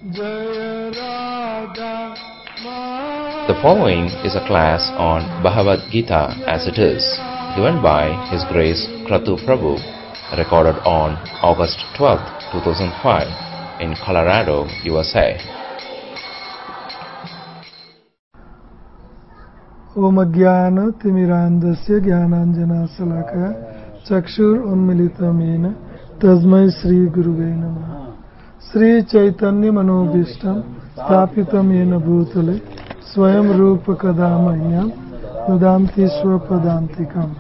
The following is a class on Bhagavad Gita as it is, given by His Grace Kratu Prabhu, recorded on August 12, 2005, in Colorado, USA. ओम अज्ञान तिमिरान्धस्य ज्ञानाञ्जनशलाकया चक्षुरुन्मीलितं तस्मै श्री गुरुवे नमः। श्री चैतन्य मनोभीष्टं स्थापितं येन भूतले स्वयं रूप कदा मह्यं ददाति स्वपदान्तिकम्।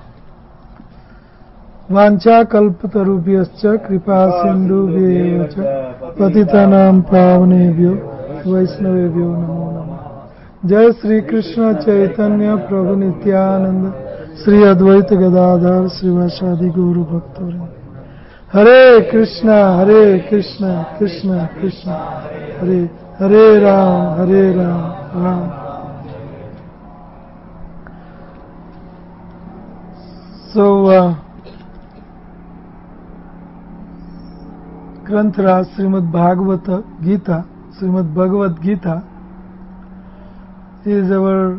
वाञ्छाकल्पतरुभ्यश्च कृपा सिन्धुभ्येव च पतितानां पावनेभ्यो वैष्णवेभ्यो नमो नमः। जय श्री कृष्ण चैतन्य प्रभु नित्यानंद श्री अद्वैत गदाधर श्रीवासादि गौर भक्तवृंद। हरे Krishna Krishna Krishna Hare Hare Ram Ram. So ग्रंथराज Shrimad Bhagavat Gita, Shrimad Bhagavad Gita is our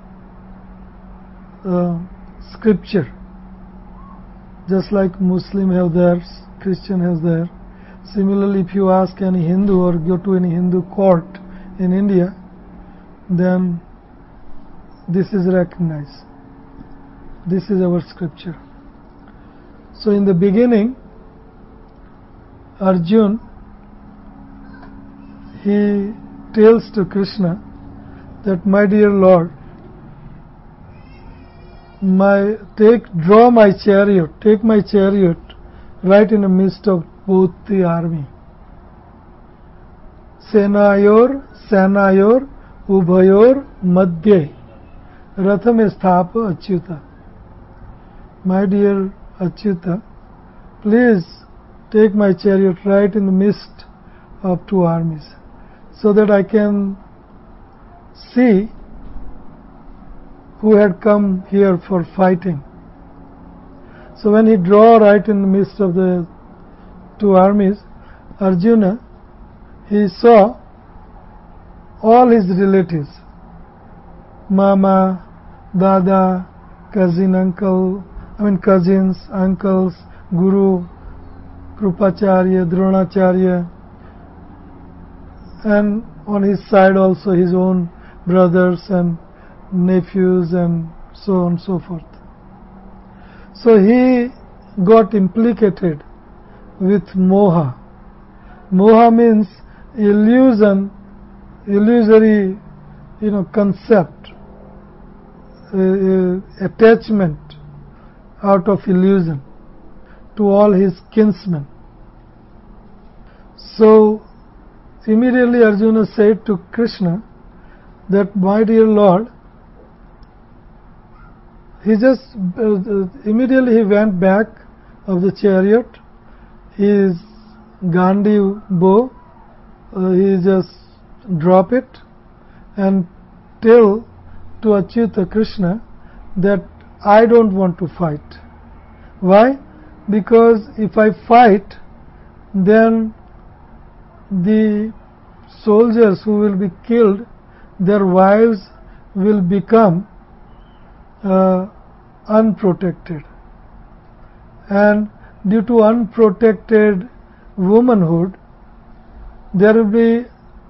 scripture. Just like Muslim have theirs, Christian has theirs. Similarly, if you ask any Hindu or go to any Hindu court in India, then this is recognized. This is our scripture. So in the beginning, Arjun, he tells to Krishna that, my dear Lord, take my chariot right in the midst of both the army. Senayor ubhayor madhye ratham sthapa achyuta. My dear Achyuta, please take my chariot right in the midst of two armies, so that I can see who had come here for fighting. So when he draw right in the midst of the two armies, Arjuna, he saw all his relatives, Mama, Dada, cousins, uncles, Guru, Krupacharya, Dronacharya, and on his side also his own brothers and nephews and so on and so forth. So he got implicated with moha. Moha means illusory, concept, attachment out of illusion to all his kinsmen. So immediately Arjuna said to Krishna that, my dear Lord, he just immediately he went back of the chariot, his Gandhi bow, he just drop it and tell to Achyuta Krishna that I don't want to fight. Why? Because if I fight, then the soldiers who will be killed, their wives will become unprotected, and due to unprotected womanhood there will be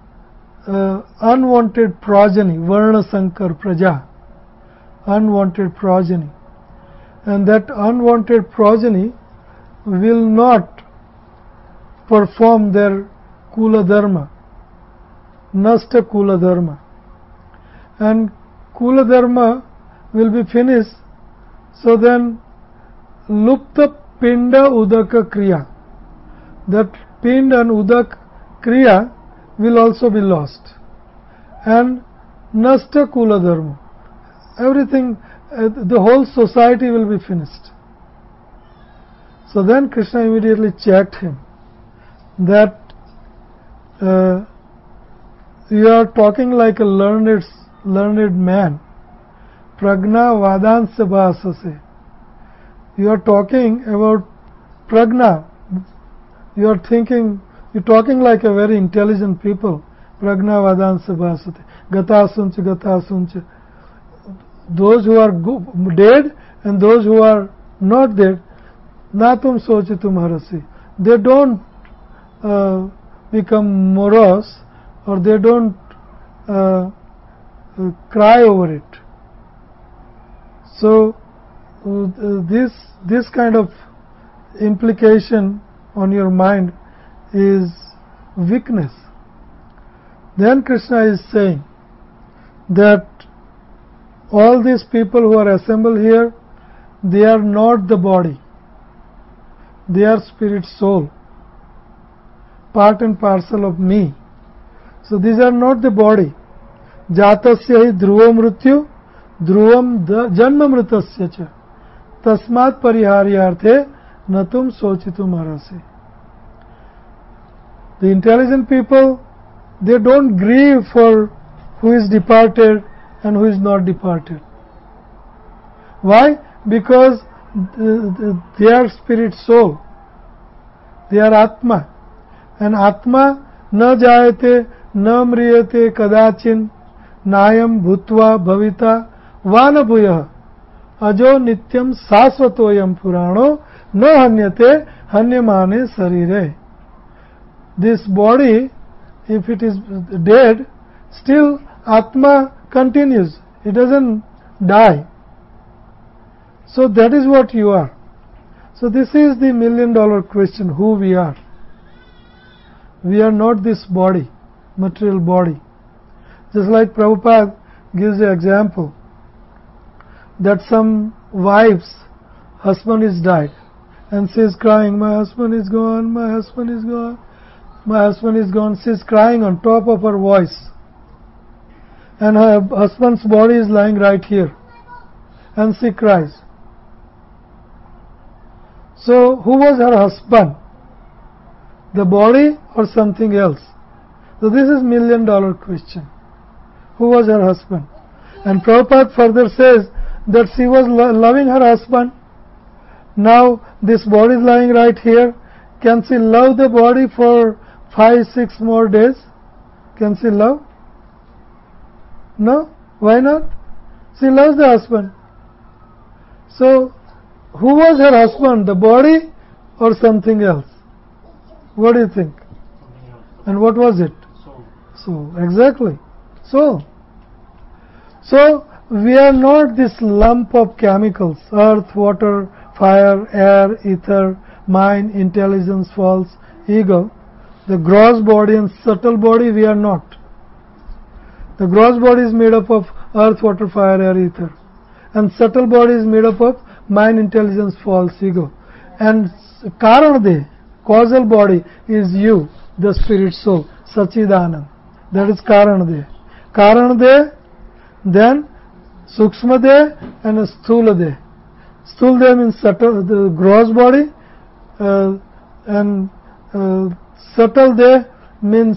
unwanted progeny, Varna Sankar Praja, unwanted progeny, and that unwanted progeny will not perform their Kula Dharma, Nasta Kula Dharma, and Kula Dharma will be finished. So then Lupta Pinda Udaka Kriya, that Pind and Udak Kriya will also be lost, and Nasta Kula Dharma, everything, the whole society will be finished. So then Krishna immediately checked him that you are talking like a learned man. Pragna Vadansa Bhasase. You are talking about pragna. You are talking like a very intelligent people. Pragnavadansa bhasate. Gatasuncha, gatasuncha. Those who are dead and those who are not dead, natum sochitum harasi. They don't become morose, or they don't cry over it. So this kind of implication on your mind is weakness. Then Krishna is saying that all these people who are assembled here, they are not the body. They are spirit soul, part and parcel of me. So these are not the body. Jatasya hi dhruvam mrityu, dhruvam janma mritasya cha. Tasmat pariharyarthe natum sochitum arase. The intelligent people, they don't grieve for who is departed and who is not departed. Why? Because they are spirit soul. They are Atma. And Atma na jayate, na mriyate kadachin, nayam bhutva bhavita vana bhuyah ajo nityam sasvatoyam purano na hanyate hanyamane sarire. This body, if it is dead, still Atma continues. It doesn't die. So that is what you are. So this is the million-dollar question, who we are. We are not this body, material body. Just like Prabhupada gives the example that some wife's husband is died and she is crying, my husband is gone, my husband is gone, my husband is gone. She is crying on top of her voice. And her husband's body is lying right here. And she cries. So, who was her husband? The body or something else? So this is million-dollar question. Who was her husband? And Prabhupada further says that she was loving her husband. Now this body is lying right here. Can she love the body for 5-6 more days? Can she love? No? Why not? She loves the husband. So, who was her husband? The body or something else? What do you think? And what was it? Soul. Exactly. Soul. So, we are not this lump of chemicals, earth, water, fire, air, ether, mind, intelligence, false, ego. The gross body and subtle body, we are not. The gross body is made up of earth, water, fire, air, ether. And subtle body is made up of mind, intelligence, false, ego. And Karanade, causal body, is you, the spirit soul, Sachidanand. That is Karanade. Karanade, then Sukshmade and Sthulade. Sthulade means subtle, the gross body, and subtle de means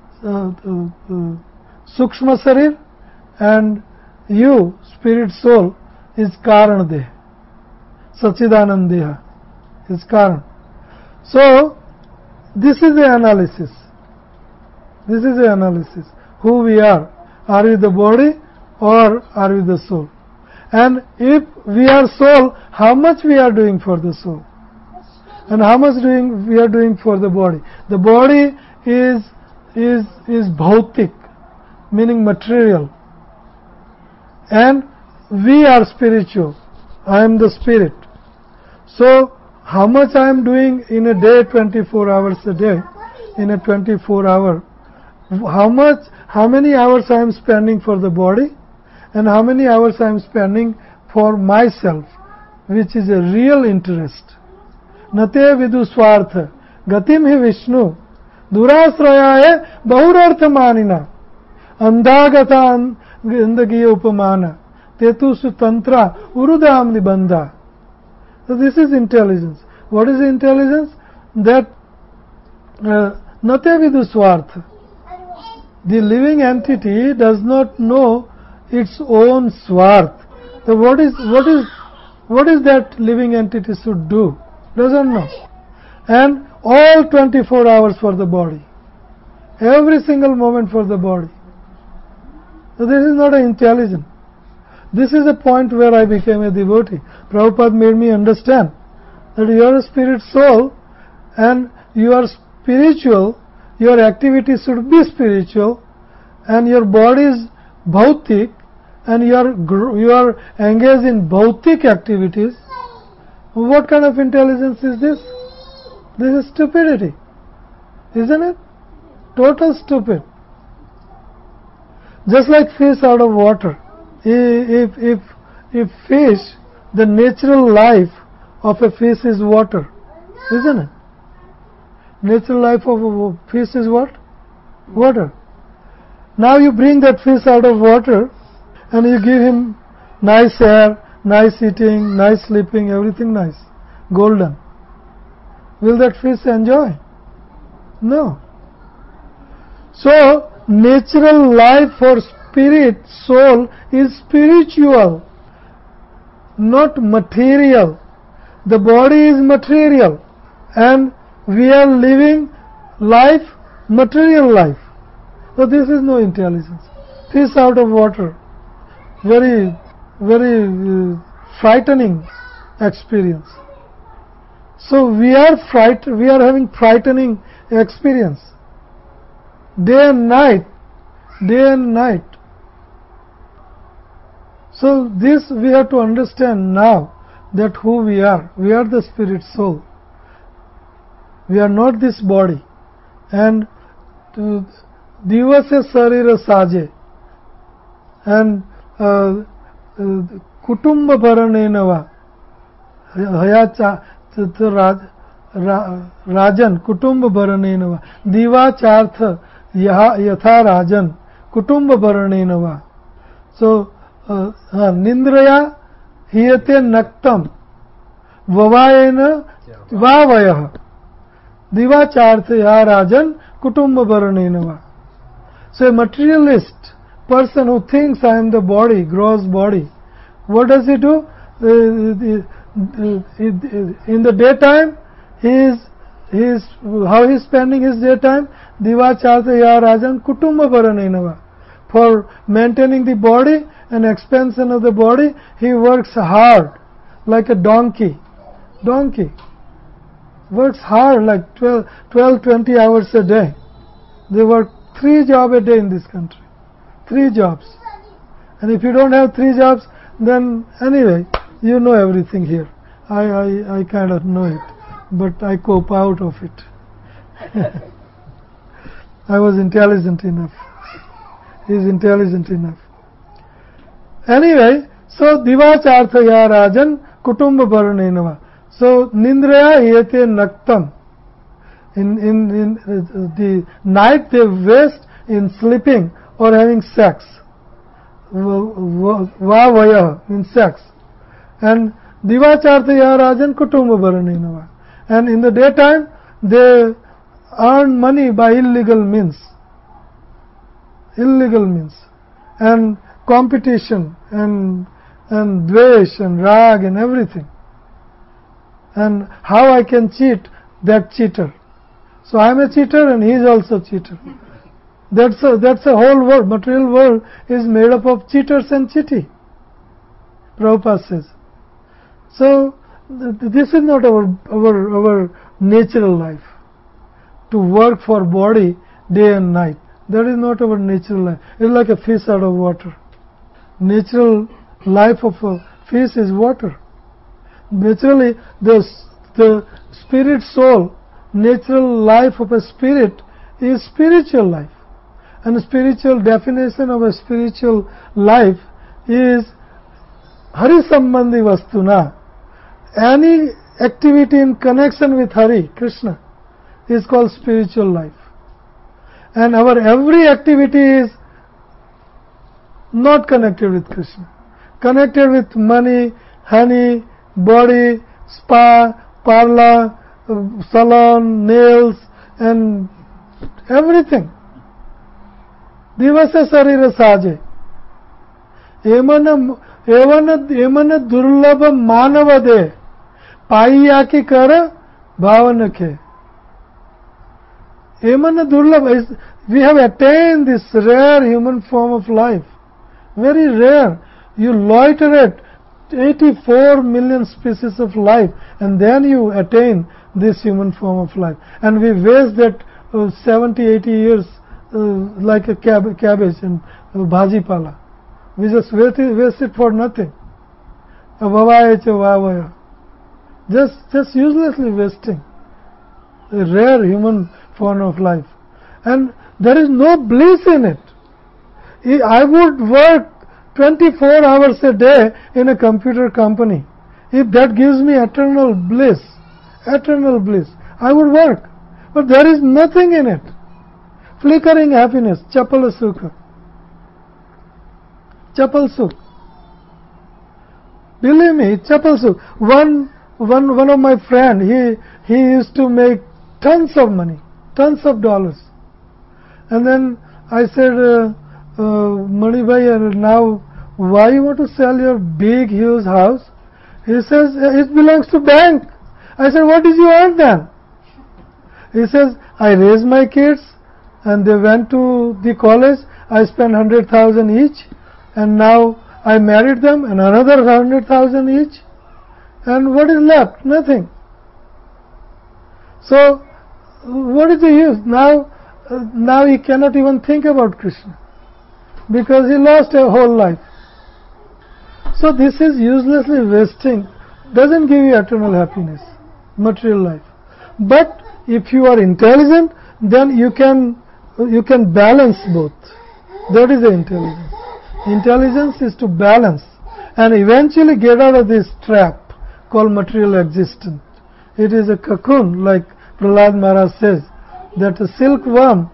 Sukshma Sarir, and you, spirit soul, is Karan Deh. Sachidanand Deha is Karan. So, this is the analysis. This is the analysis. Who we are. Are we the body or are we the soul? And if we are soul, how much we are doing for the soul? And how much we are doing for the body? The body is bhautik, meaning material. And we are spiritual. I am the spirit. So, how much I am doing in a day, 24 hours a day, in a 24 hour, how many hours I am spending for the body, and how many hours I am spending for myself, which is a real interest. Nate vidu swartha, gatim hi Vishnu, durasrayaye bahurartha manina, andagata indagi upamana, tetu sutantra urudam nibandha. So this is intelligence. What is intelligence? That nate vidu swartha. The living entity does not know its own swarth. So what is that living entity should do? Doesn't know. And all 24 hours for the body. every single moment for the body. So this is not an intelligence. This is a point where I became a devotee. Prabhupada made me understand that you are a spirit soul and you are spiritual, your activity should be spiritual, and your body is bhautik, and you are engaged in bhautik activities. What kind of intelligence is this? This is stupidity, isn't it? Total stupid. Just like fish out of water. If fish, the natural life of a fish is water, isn't it? Natural life of a fish is what? Water. Now you bring that fish out of water and you give him nice air, nice eating, nice sleeping, everything nice, golden. Will that fish enjoy? No. So, natural life for spirit, soul is spiritual, not material. The body is material and we are living life, material life. So this is no intelligence. Fish out of water. Very, very frightening experience. So we are having frightening experience. Day and night. Day and night. So this we have to understand now, that who we are. We are the spirit soul. We are not this body. And divase sarira saje and kutumba paranenava hayacha rajan kutumba paranenava divachartha yatha rajan kutumba paranenava. So nindraya hiyate naktam vavayena vavayah divachartha ya rajan kutumba paranenava. So a materialist person who thinks I am the body, gross body, what does he do? In the daytime, how he is spending his daytime? Divachartha ya rajan kutumba paranenava. For maintaining the body and expansion of the body, he works hard like a donkey. Donkey works hard like 12-20 hours a day. They work 3 jobs a day in this country. 3 jobs. And if you don't have 3 jobs, then anyway, you know everything here. I kind of know it, but I cope out of it. I was intelligent enough. He is intelligent enough. Anyway, so divachartha ya rajan kutumba paranenava. So nindraya yete naktam. In the night they waste in sleeping or having sex. Vavaya in sex. And divachartha ya rajan kutumba paranenava. And in the daytime they earn money by illegal means. Illegal means. And competition and dvesh and rag and everything. And how I can cheat that cheater. So I am a cheater and he is also a cheater. That's a whole world. Material world is made up of cheaters and cheaty. Prabhupada says. So this is not our natural life. To work for body day and night. That is not our natural life. It is like a fish out of water. Natural life of a fish is water. Naturally, the spirit soul, natural life of a spirit is spiritual life. And the spiritual definition of a spiritual life is Hari Sambandhi Vastuna. Any activity in connection with Hari, Krishna, is called spiritual life. And our every activity is not connected with Krishna. Connected with money, honey, body, spa, parlor, salon, nails, and everything. Divase sarira saje. Emana durlabha manava de. Paiya ki kara bhavanakhe. Emana durlabha. We have attained this rare human form of life. Very rare. You loiter at 84 million species of life, and then you attain this human form of life. And we waste that 70, 80 years like a cabbage and bhaji pala. We just waste it for nothing. Just uselessly wasting a rare human form of life. And there is no bliss in it. I would work 24 hours a day in a computer company. If that gives me eternal bliss, I would work. But there is nothing in it. Flickering happiness, chapal sukha. Chapal sukh. Believe me, chapal sukh. One of my friend, he used to make tons of money, tons of dollars. And then I said, Mani bhai, now why you want to sell your big huge house? He says, it belongs to bank. I said, what did you earn then? He says, I raised my kids and they went to the college. I spent 100,000 each, and now I married them and another 100,000 each. And what is left? Nothing. So what is the use? Now he cannot even think about Krishna because he lost a whole life. So this is uselessly wasting, doesn't give you eternal happiness, material life. But if you are intelligent, then you can balance both. That is the intelligence. Intelligence is to balance and eventually get out of this trap called material existence. It is a cocoon, like Prahlad Maharaj says, that a silkworm,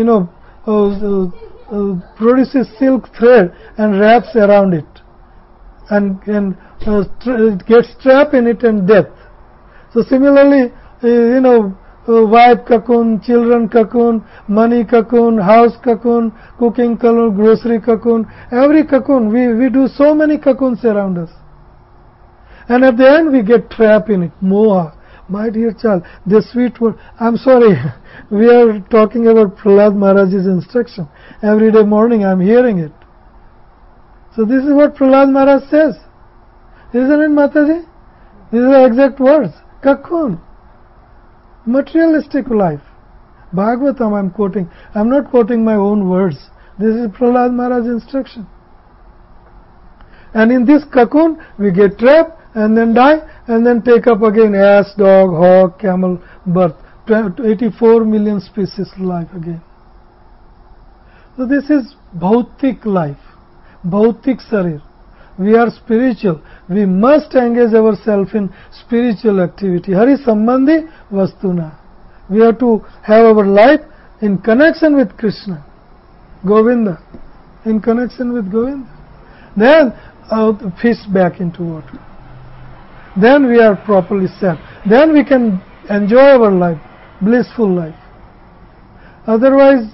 produces silk thread and wraps around it, and it gets trapped in it and death. So similarly, wife cocoon, children cocoon, money cocoon, house cocoon, cooking cocoon, grocery cocoon, every cocoon, we do so many cocoons around us. And at the end we get trapped in it. Moha. My dear child, the sweet word. I'm sorry, we are talking about Prahlad Maharaj's instruction. Every day morning I'm hearing it. So this is what Prahlad Maharaj says. Isn't it, Mataji? These are exact words. Cocoon. Materialistic life. Bhagavatam I'm quoting. I'm not quoting my own words. This is Prahlad Maharaj's instruction. And in this cocoon, we get trapped and then die and then take up again ass, dog, hog, camel birth. 84 million species life again. So this is bhautik life. Bhautik sarir. We are spiritual. We must engage ourselves in spiritual activity. Hari sambandhi vastuna. We have to have our life in connection with Krishna. Govinda. In connection with Govinda. Then fish back into water. Then we are properly set. Then we can enjoy our life, blissful life. Otherwise,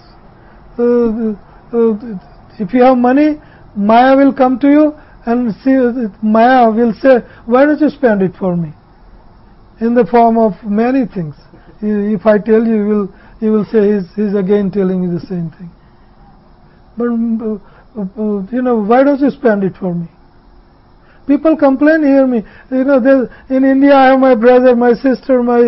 if you have money, Maya will come to you and Maya will say, why don't you spend it for me? In the form of many things. If I tell you, you will say, he's again telling me the same thing. But, why don't you spend it for me? People complain, hear me. In India I have my brother, my sister, my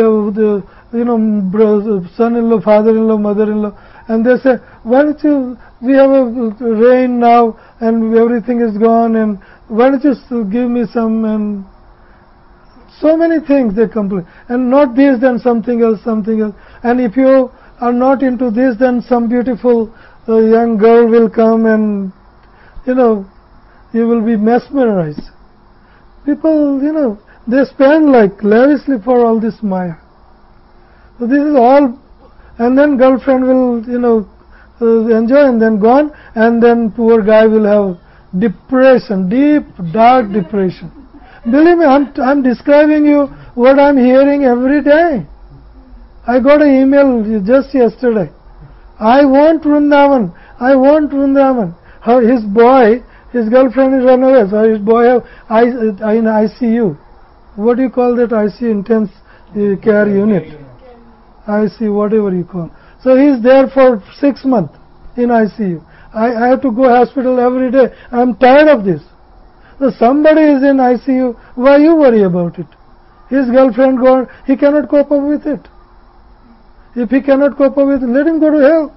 son-in-law, father-in-law, mother-in-law, and they say, why don't you? We have a rain now, and everything is gone, and why don't you give me some? And so many things they complain, and not this, then something else, something else. And if you are not into this, then some beautiful young girl will come, and you will be mesmerized. People, they spend like lavishly for all this Maya. So this is all, and then girlfriend will, enjoy and then gone, and then poor guy will have depression, deep, dark depression. Believe me, I'm describing you what I'm hearing every day. I got an email just yesterday. I want Vrindavan. I want Vrindavan. His girlfriend is run away, so his boy in ICU. What do you call that ICU? Intense care unit. ICU, whatever you call. So he is there for 6 months in ICU. I have to go hospital every day. I am tired of this. So somebody is in ICU, why you worry about it? His girlfriend gone, he cannot cope up with it. If he cannot cope up with it, let him go to hell.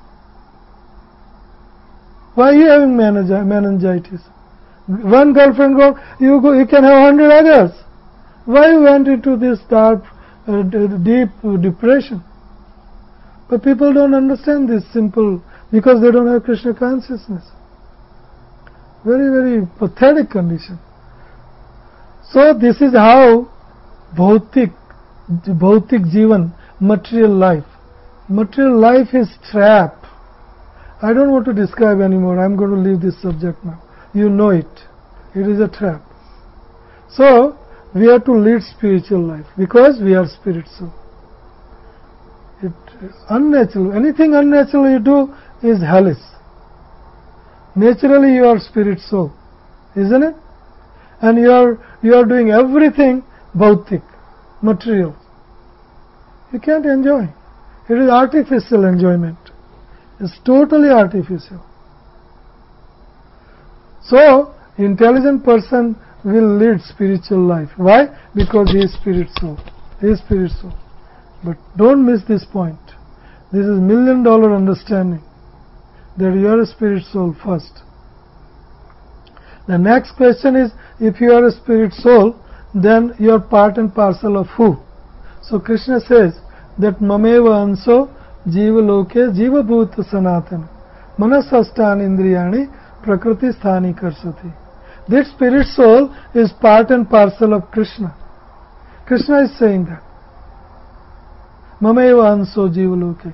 Why are you having meningitis? One girlfriend gone, you can have 100 others. Why you went into this dark, deep depression? But people don't understand this simple, because they don't have Krishna consciousness. Very, very pathetic condition. So this is how bhautik jivan, material life is trap. I don't want to describe anymore. I'm going to leave this subject now. You know it. It is a trap. So we have to lead spiritual life because we are spirit soul. Unnatural. Anything unnatural you do is hellish. Naturally you are spirit soul, isn't it? And you are doing everything bhautik, material. You can't enjoy. It is artificial enjoyment. It's totally artificial. So, intelligent person will lead spiritual life. Why? Because he is spirit soul. He is spirit soul. But don't miss this point. This is $1 million understanding that you are a spirit soul first. The next question is, if you are a spirit soul, then you are part and parcel of who? So Krishna says that mameva anso jiva loke jiva bhuta sanatana manasasthani indriyani prakriti sthani karsati. This spirit soul is part and parcel of Krishna. Krishna is saying that. Mameva anso jiva loke.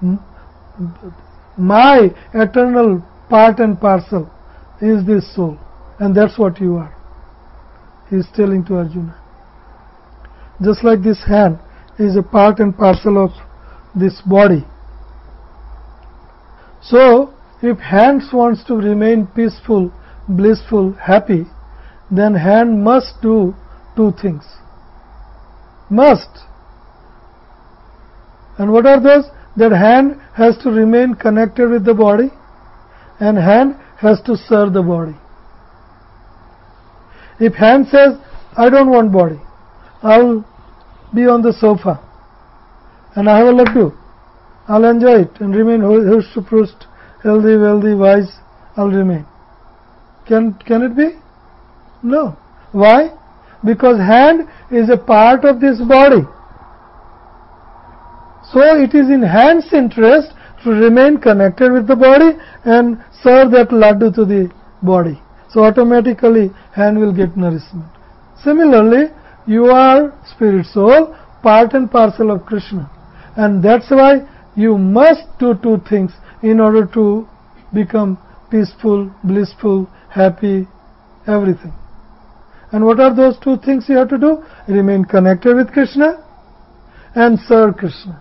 My eternal part and parcel is this soul, and that's what you are. He is telling to Arjuna. Just like this hand is a part and parcel of this body. So, if hand wants to remain peaceful, blissful, happy, then hand must do two things. Must. And what are those? That hand has to remain connected with the body, and hand has to serve the body. If hand says, I don't want body, I'll be on the sofa and I have a laddu, I'll enjoy it and remain hush-to-prust, healthy, wealthy, wise, I'll remain. Can it be? No. Why? Because hand is a part of this body. So it is in hand's interest to remain connected with the body and serve that laddu to the body. So automatically hand will get nourishment. Similarly, you are spirit soul, part and parcel of Krishna. And that's why you must do two things in order to become peaceful, blissful, happy, everything. And what are those two things you have to do? Remain connected with Krishna and serve Krishna.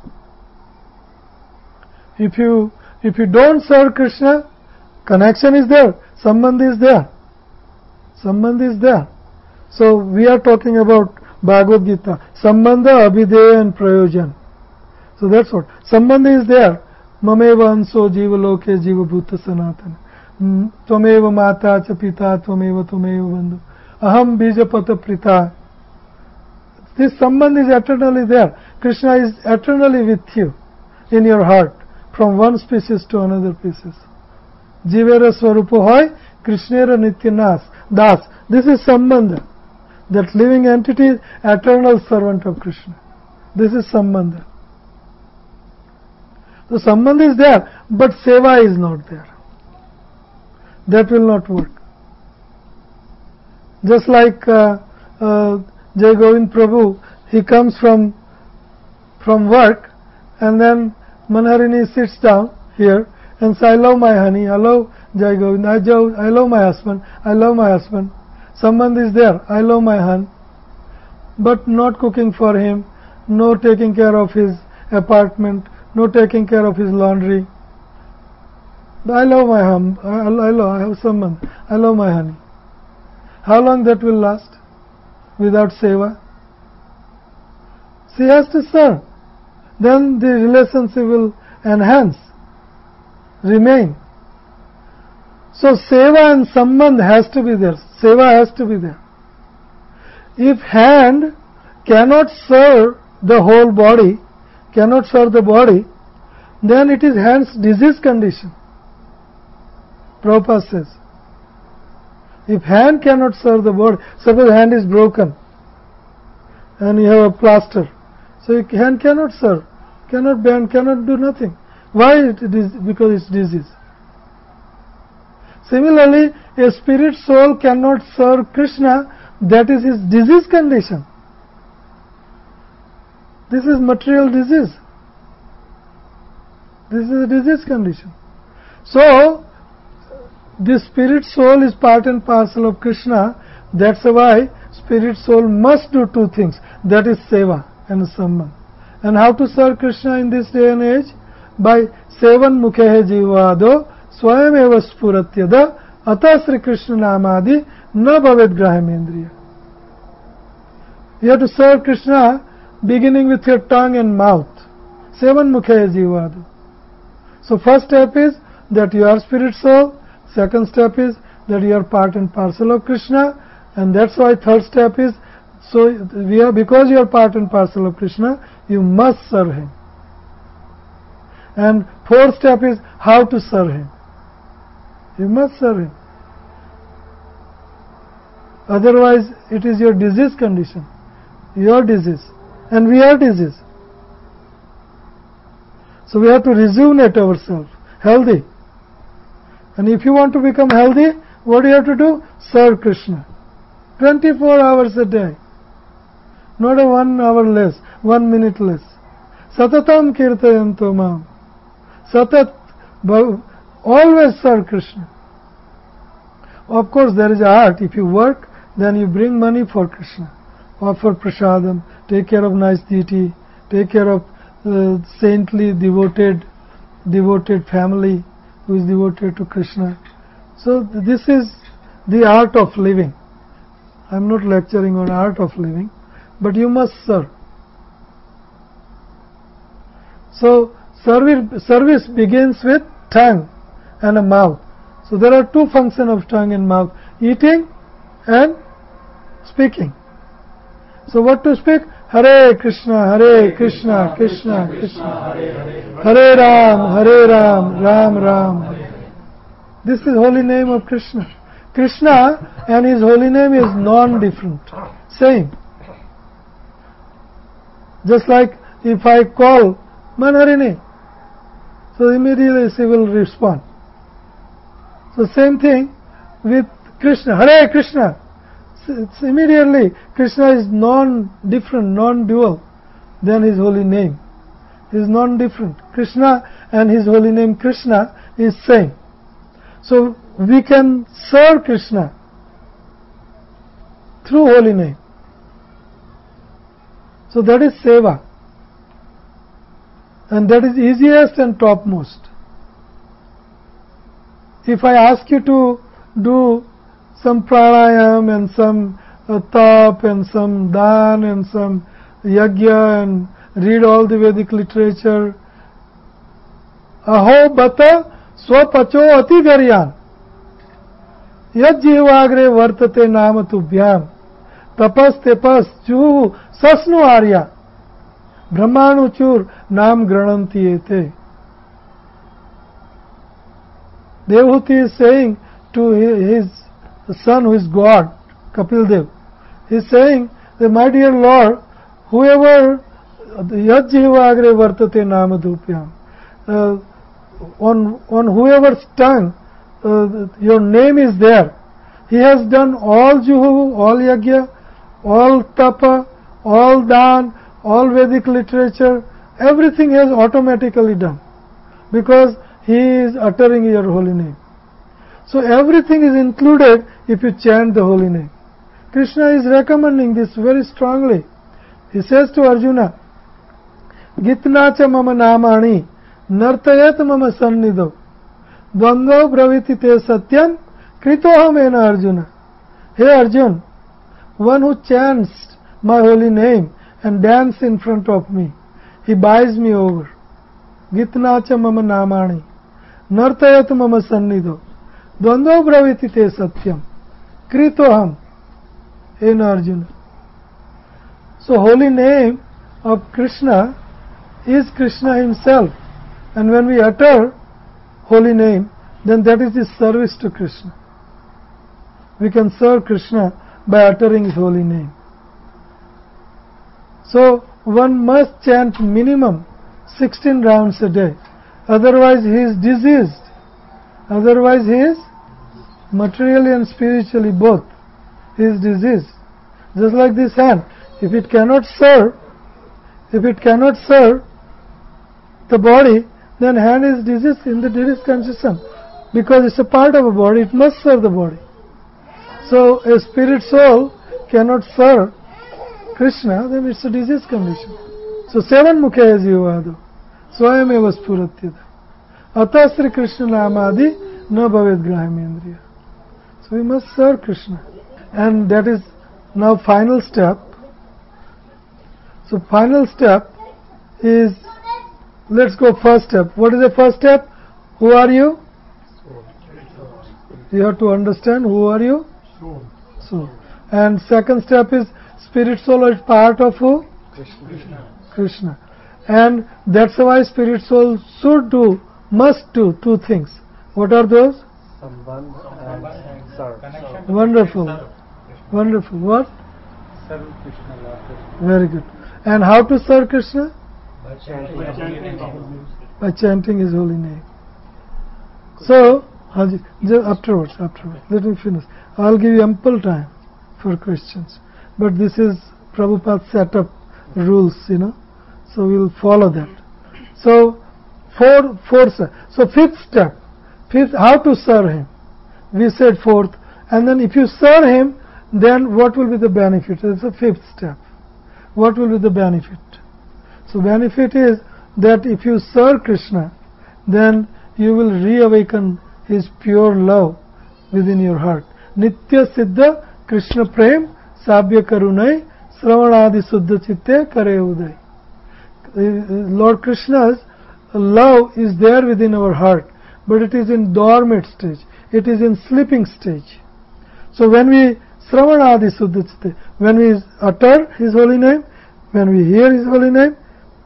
If you don't serve Krishna, connection is there, sambandh is there. Sambandh is there. So we are talking about Bhagavad Gita, sambandha, abhideya and prayojan. So that's what. Sambandh is there. Mameva anso jiva loke jiva bhuta sanatana. Tvameva mata cha pita tvameva bandhu. Aham bija pata prita. This sambandh is eternally there. Krishna is eternally with you in your heart, from one species to another species. Jivera swarupo hoy, Krishnera nitya das. This is sambandha. That living entity is eternal servant of Krishna. This is sambandha. The sambandha is there, but seva is not there. That will not work. Just like Jai Govind Prabhu, he comes from work, and then Manharini sits down here and says, I love my honey, I love Jai Govind, I love my husband, I love my husband. Sambandh is there, I love my husband, but not cooking for him, no taking care of his apartment, no taking care of his laundry. I love my hum, I have sambandh, I love my honey. How long that will last without seva? She has to serve. then the relationship will enhance, remain. So seva and sambandh has to be there. Seva has to be there. If hand cannot serve the whole body, cannot serve the body, then it is hand's disease condition. Prabhupada says, if hand cannot serve the body, suppose hand is broken and you have a plaster, so your hand cannot serve, cannot bend, cannot do nothing. Why? It is because it's disease. Similarly, a spirit soul cannot serve Krishna, that is his disease condition. This is material disease. This is a disease condition. So, the spirit soul is part and parcel of Krishna. That's why spirit soul must do two things. That is seva and sambandh. And how to serve Krishna in this day and age? By sevan mukhe jivado swayam eva spuratyada ata Sri Krishna namadi na bhavet grahamendriya. You have to serve Krishna beginning with your tongue and mouth. Sevan mukhe jivado. So first step is that you are spirit soul. Second step is that you are part and parcel of Krishna. And that's why third step is, because you are part and parcel of Krishna, you must serve Him. And fourth step is how to serve Him. You must serve Him. Otherwise, it is your disease condition. Your disease. And we are disease. So we have to rejuvenate ourselves. Healthy. And if you want to become healthy, what do you have to do? Serve Krishna. 24 hours a day. Not a 1 hour less, 1 minute less. Satatam kirtayanto mam. Satat, always serve Krishna. Of course, there is art. If you work, then you bring money for Krishna. Offer prasadam, take care of nice deity, take care of saintly, devoted family who is devoted to Krishna. So this is the art of living. I am not lecturing on art of living, but you must serve. So service begins with tongue and a mouth. So there are two functions of tongue and mouth: eating and speaking. So what to speak? Hare Krishna, Krishna Krishna, Hare Ram, Ram Ram. This is holy name of Krishna. Krishna and his holy name is non-different, same. Just like if I call Manharini, so immediately she will respond. So same thing with Krishna, Hare Krishna. It's immediately Krishna is non-different, non-dual than his holy name. He is non-different. Krishna and his holy name Krishna is same. So we can serve Krishna through holy name. So that is seva. And that is easiest and topmost. If I ask you to do some pranayam and some tap and some dan and some yajna and read all the Vedic literature, aho bata swapacho ati garyan yad jivagre vartate nama tubhyam tapas tepas juhu sasnu arya brahmanu chur nam grananti ete. Devahuti is saying to his son, who is God, Kapil Dev, he is saying that, my dear Lord, whoever yad jivagre vartate nama dupyam, on whoever's tongue your name is there, he has done all juhu, all yajna, all tapa, all dan, all Vedic literature, everything he has automatically done, because he is uttering your holy name. So everything is included if you chant the holy name. Krishna is recommending this very strongly. He says to Arjuna, Gitna cha mama namani nartayat mama sannido dvandva braviti te satyam kritohamena Arjuna. Hey Arjun, one who chants my holy name and dance in front of me, he buys me over. Gitnacha mama namani. Nartayat mama sannidho. Dvandvo braviti te satyam. Kritoham. In Arjuna. So holy name of Krishna is Krishna himself. And when we utter holy name, then that is the service to Krishna. We can serve Krishna by uttering his holy name. So one must chant minimum 16 rounds a day. Otherwise he is diseased. Otherwise he is materially and spiritually both. He is diseased. Just like this hand. If it cannot serve the body, then hand is diseased in the diseased condition. Because it's a part of a body, it must serve the body. So a spirit soul cannot serve Krishna, then it's a diseased condition. So seven mukhe jivado, swayam eva spuratyada. Ata Sri Krishna namadi na bhaved grahimendriya. So we must serve Krishna. And that is now final step. So final step is, let's go first step. What is the first step? Who are you? You have to understand who are you? Soul. And second step is spirit soul is part of who? Krishna. And that's why spirit soul must do two things. What are those? And serve. Wonderful. Wonderful. What? Serve Krishna. Very good. And how to serve Krishna? By chanting. By chanting his holy name. So, afterwards, let me finish. I'll give you ample time for questions. But this is Prabhupada's set up rules, so we'll follow that. So, so fifth step, how to serve him. We said fourth, and then if you serve him, then what will be the benefit? It's the fifth step. What will be the benefit? So benefit is that if you serve Krishna, then you will reawaken his pure love within your heart. Nitya Siddha Krishna Prem Sabya Karunai Sravanadi Suddha Chitte Kare Uday. Lord Krishna's love is there within our heart, but it is in dormant stage. It is in sleeping stage. So when we Sravanadi Suddha Chitte, when we utter his holy name, when we hear his holy name,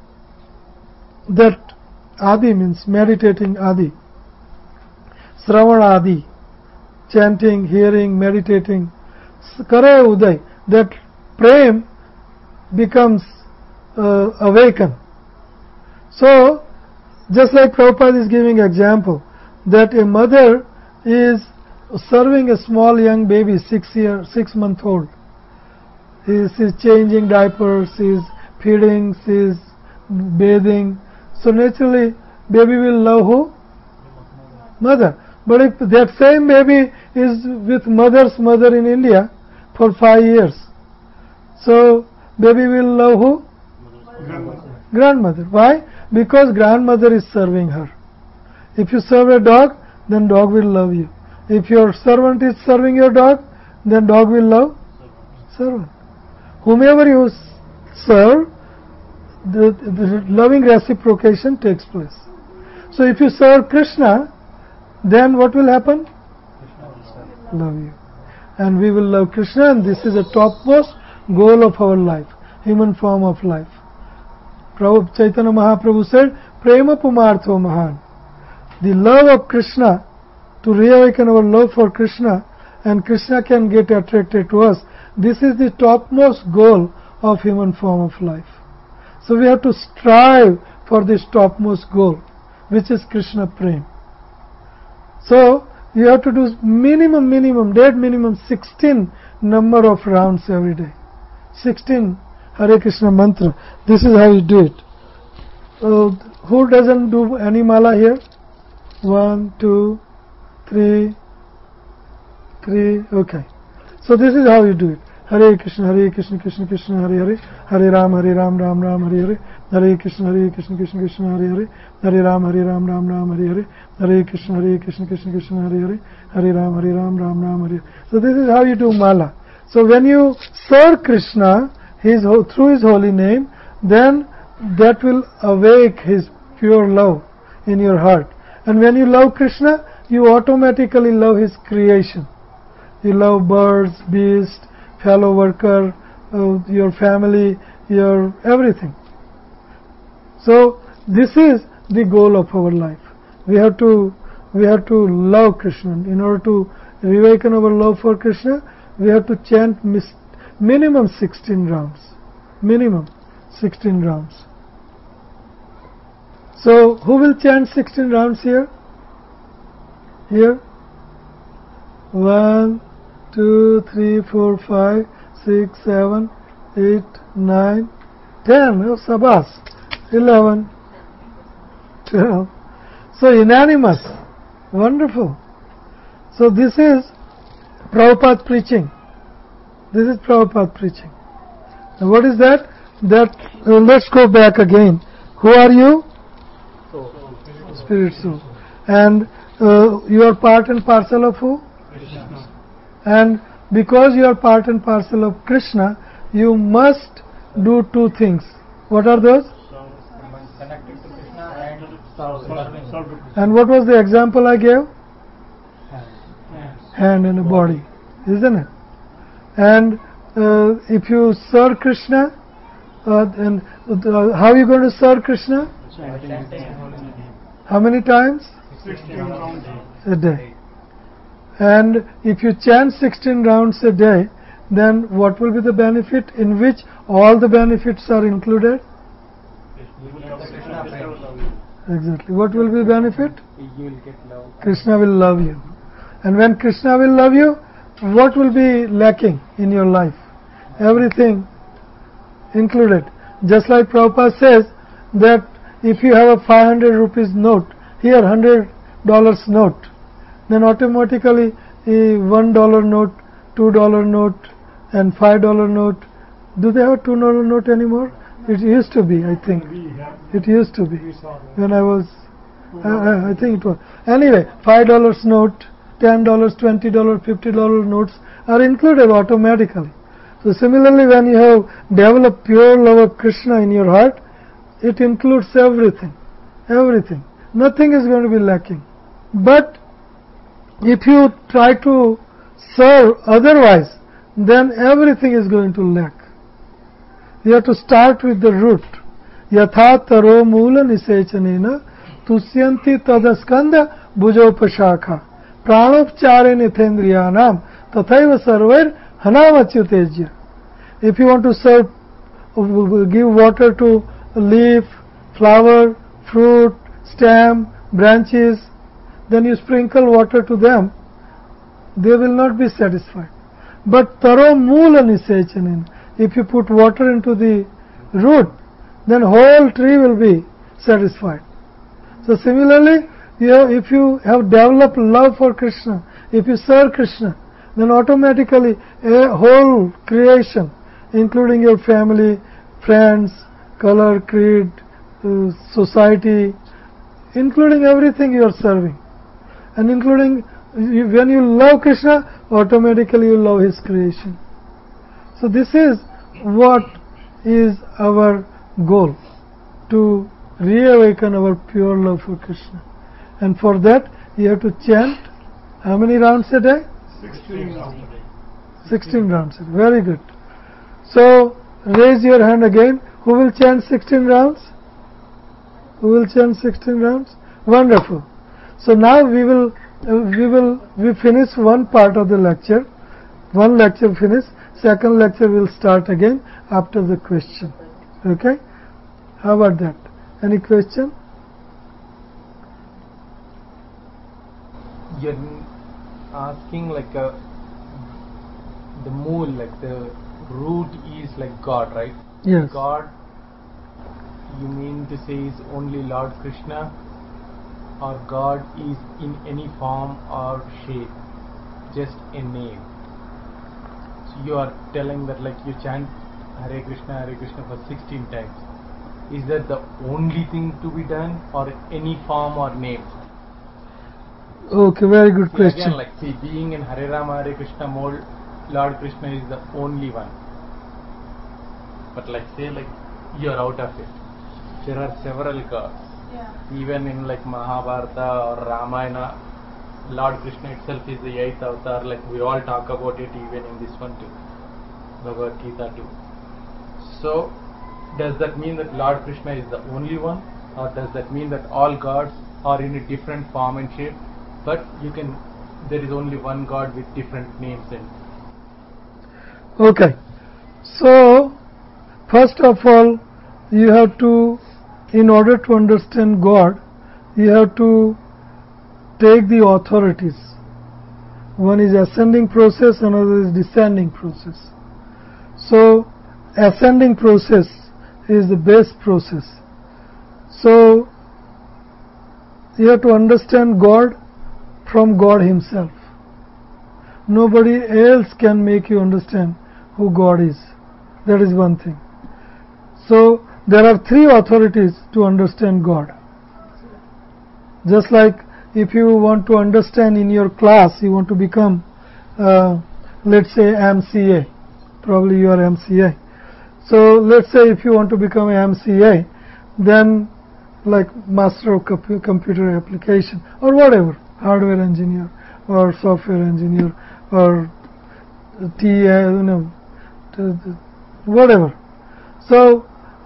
that Adi means meditating Adi. Sravana Adi, chanting, hearing, meditating. Kare Uday, that Prem becomes awakened. So, just like Prabhupada is giving example, that a mother is serving a small young baby, 6-month-old. She's changing diapers, she's feeding, she's bathing. So naturally, baby will love who? Mother. But if that same baby is with mother's mother in India for 5 years, so baby will love who? Grandmother. Why? Because grandmother is serving her. If you serve a dog, then dog will love you. If your servant is serving your dog, then dog will love servant. Whomever you serve, the loving reciprocation takes place. So if you serve Krishna, then what will happen? Love you. And we will love Krishna, and this is the topmost goal of our life, human form of life. Prabhupada Chaitanya Mahaprabhu said, Prema Pumartho Mahan. The love of Krishna, to reawaken our love for Krishna, and Krishna can get attracted to us. This is the topmost goal of human form of life. So we have to strive for this topmost goal, which is Krishna Prem. So you have to do minimum 16 number of rounds every day. 16 Hare Krishna mantra. This is how you do it. Who doesn't do any mala here? 1, 2, 3. Okay. So this is how you do it. Hare Krishna, Krishna Krishna, Hare Hare, Hare Ram, Ram Ram, Hare Hare, Hare Krishna, Krishna Krishna, Hare Hare, Hare Ram, Ram Ram, Hare Hare, Hare Krishna, Krishna Krishna, Hare Hare, Hare Ram, Ram Ram, Hare Hare. So this is how you do mala. So when you serve Krishna through his holy name, then that will awake His pure love in your heart. And when you love Krishna, you automatically love His creation. You love birds, beasts, fellow worker, your family, your everything. So this is the goal of our life. We have to love Krishna. In order to reawaken our love for Krishna, we have to chant minimum 16 rounds. Minimum 16 rounds. So who will chant 16 rounds here? Here? 1, 2, 3, 4, 5, 6, 7, 8, 9, 10. Oh, Sabas. 11, 12. So unanimous. Wonderful. So this is Prabhupada preaching. This is Prabhupada preaching. Now what is that? Let's go back again. Who are you? Spirit soul. And you are part and parcel of who? Krishna. And because you are part and parcel of Krishna, you must do two things. What are those? Connected to Krishna and And what was the example I gave? Hand and a body, isn't it? And if you serve Krishna, then how are you going to serve Krishna? How many times? 16 rounds a day. And if you chant 16 rounds a day, then what will be the benefit in which all the benefits are included? Exactly. What will be the benefit? You will get love. Krishna will love you. And when Krishna will love you, what will be lacking in your life? Everything included. Just like Prabhupada says that if you have a 500 rupees note, here $100 note, then automatically a $1 note, $2 note and $5 note, do they have a $2 note anymore? It used to be, I think. It used to be. When I was, I think it was. Anyway, $5 note, $10, $20, $50 notes are included automatically. So similarly, when you have developed pure love of Krishna in your heart, it includes everything. Everything. Nothing is going to be lacking. But if you try to serve otherwise, then everything is going to lack. You have to start with the root. Yatha taro moola nisechanena tusyanti tadaskanda bhujopashakha pranopchare nithendriyanam tathaiva sarvair hanamachyutejya. If you want to serve, give water to leaf, flower, fruit, stem, branches, then you sprinkle water to them, they will not be satisfied. But taro moola nisechanena, if you put water into the root, then whole tree will be satisfied. So similarly, if you have developed love for Krishna, if you serve Krishna, then automatically a whole creation, including your family, friends, color, creed, society, including everything you are serving, and including when you love Krishna, automatically you love His creation. So this is what is our goal, to reawaken our pure love for Krishna. And for that you have to chant how many rounds a day? 16 rounds. 16 rounds. Very good. So raise your hand again. Who will chant 16 rounds? Who will chant 16 rounds? Wonderful. So now we finish one part of the lecture. One lecture finished. Second lecture will start again after the question. Okay? How about that? Any question? You're asking like the mool, like the root is like God, right? Yes. God, you mean to say is only Lord Krishna, or God is in any form or shape, just a name? So you are telling that like you chant Hare Krishna for 16 times. Is that the only thing to be done, or any form or name? Okay, very good question. Again, like see, being in Hare Rama Hare Krishna mode, Lord Krishna is the only one. But like say like you are out of it. there are several gods. Even in like Mahabharata or Ramayana, Lord Krishna itself is the 8th avatar. Like we all talk about it, even in this one too, Bhagavad Gita too. So, does that mean that Lord Krishna is the only one, or does that mean that all gods are in a different form and shape, but there is only one God with different names in it? Okay, so first of all, you have to, in order to understand God, you have to take the authorities. One is ascending process, another is descending process. So, ascending process is the best process. So, you have to understand God from God Himself. Nobody else can make you understand who God is. That is one thing. So, there are three authorities to understand God. Just like if you want to understand in your class, you want to become, let's say, MCA. Probably you are MCA. So, let's say if you want to become an MCA, then like Master of Computer Application or whatever, hardware engineer or software engineer or TA, whatever. So,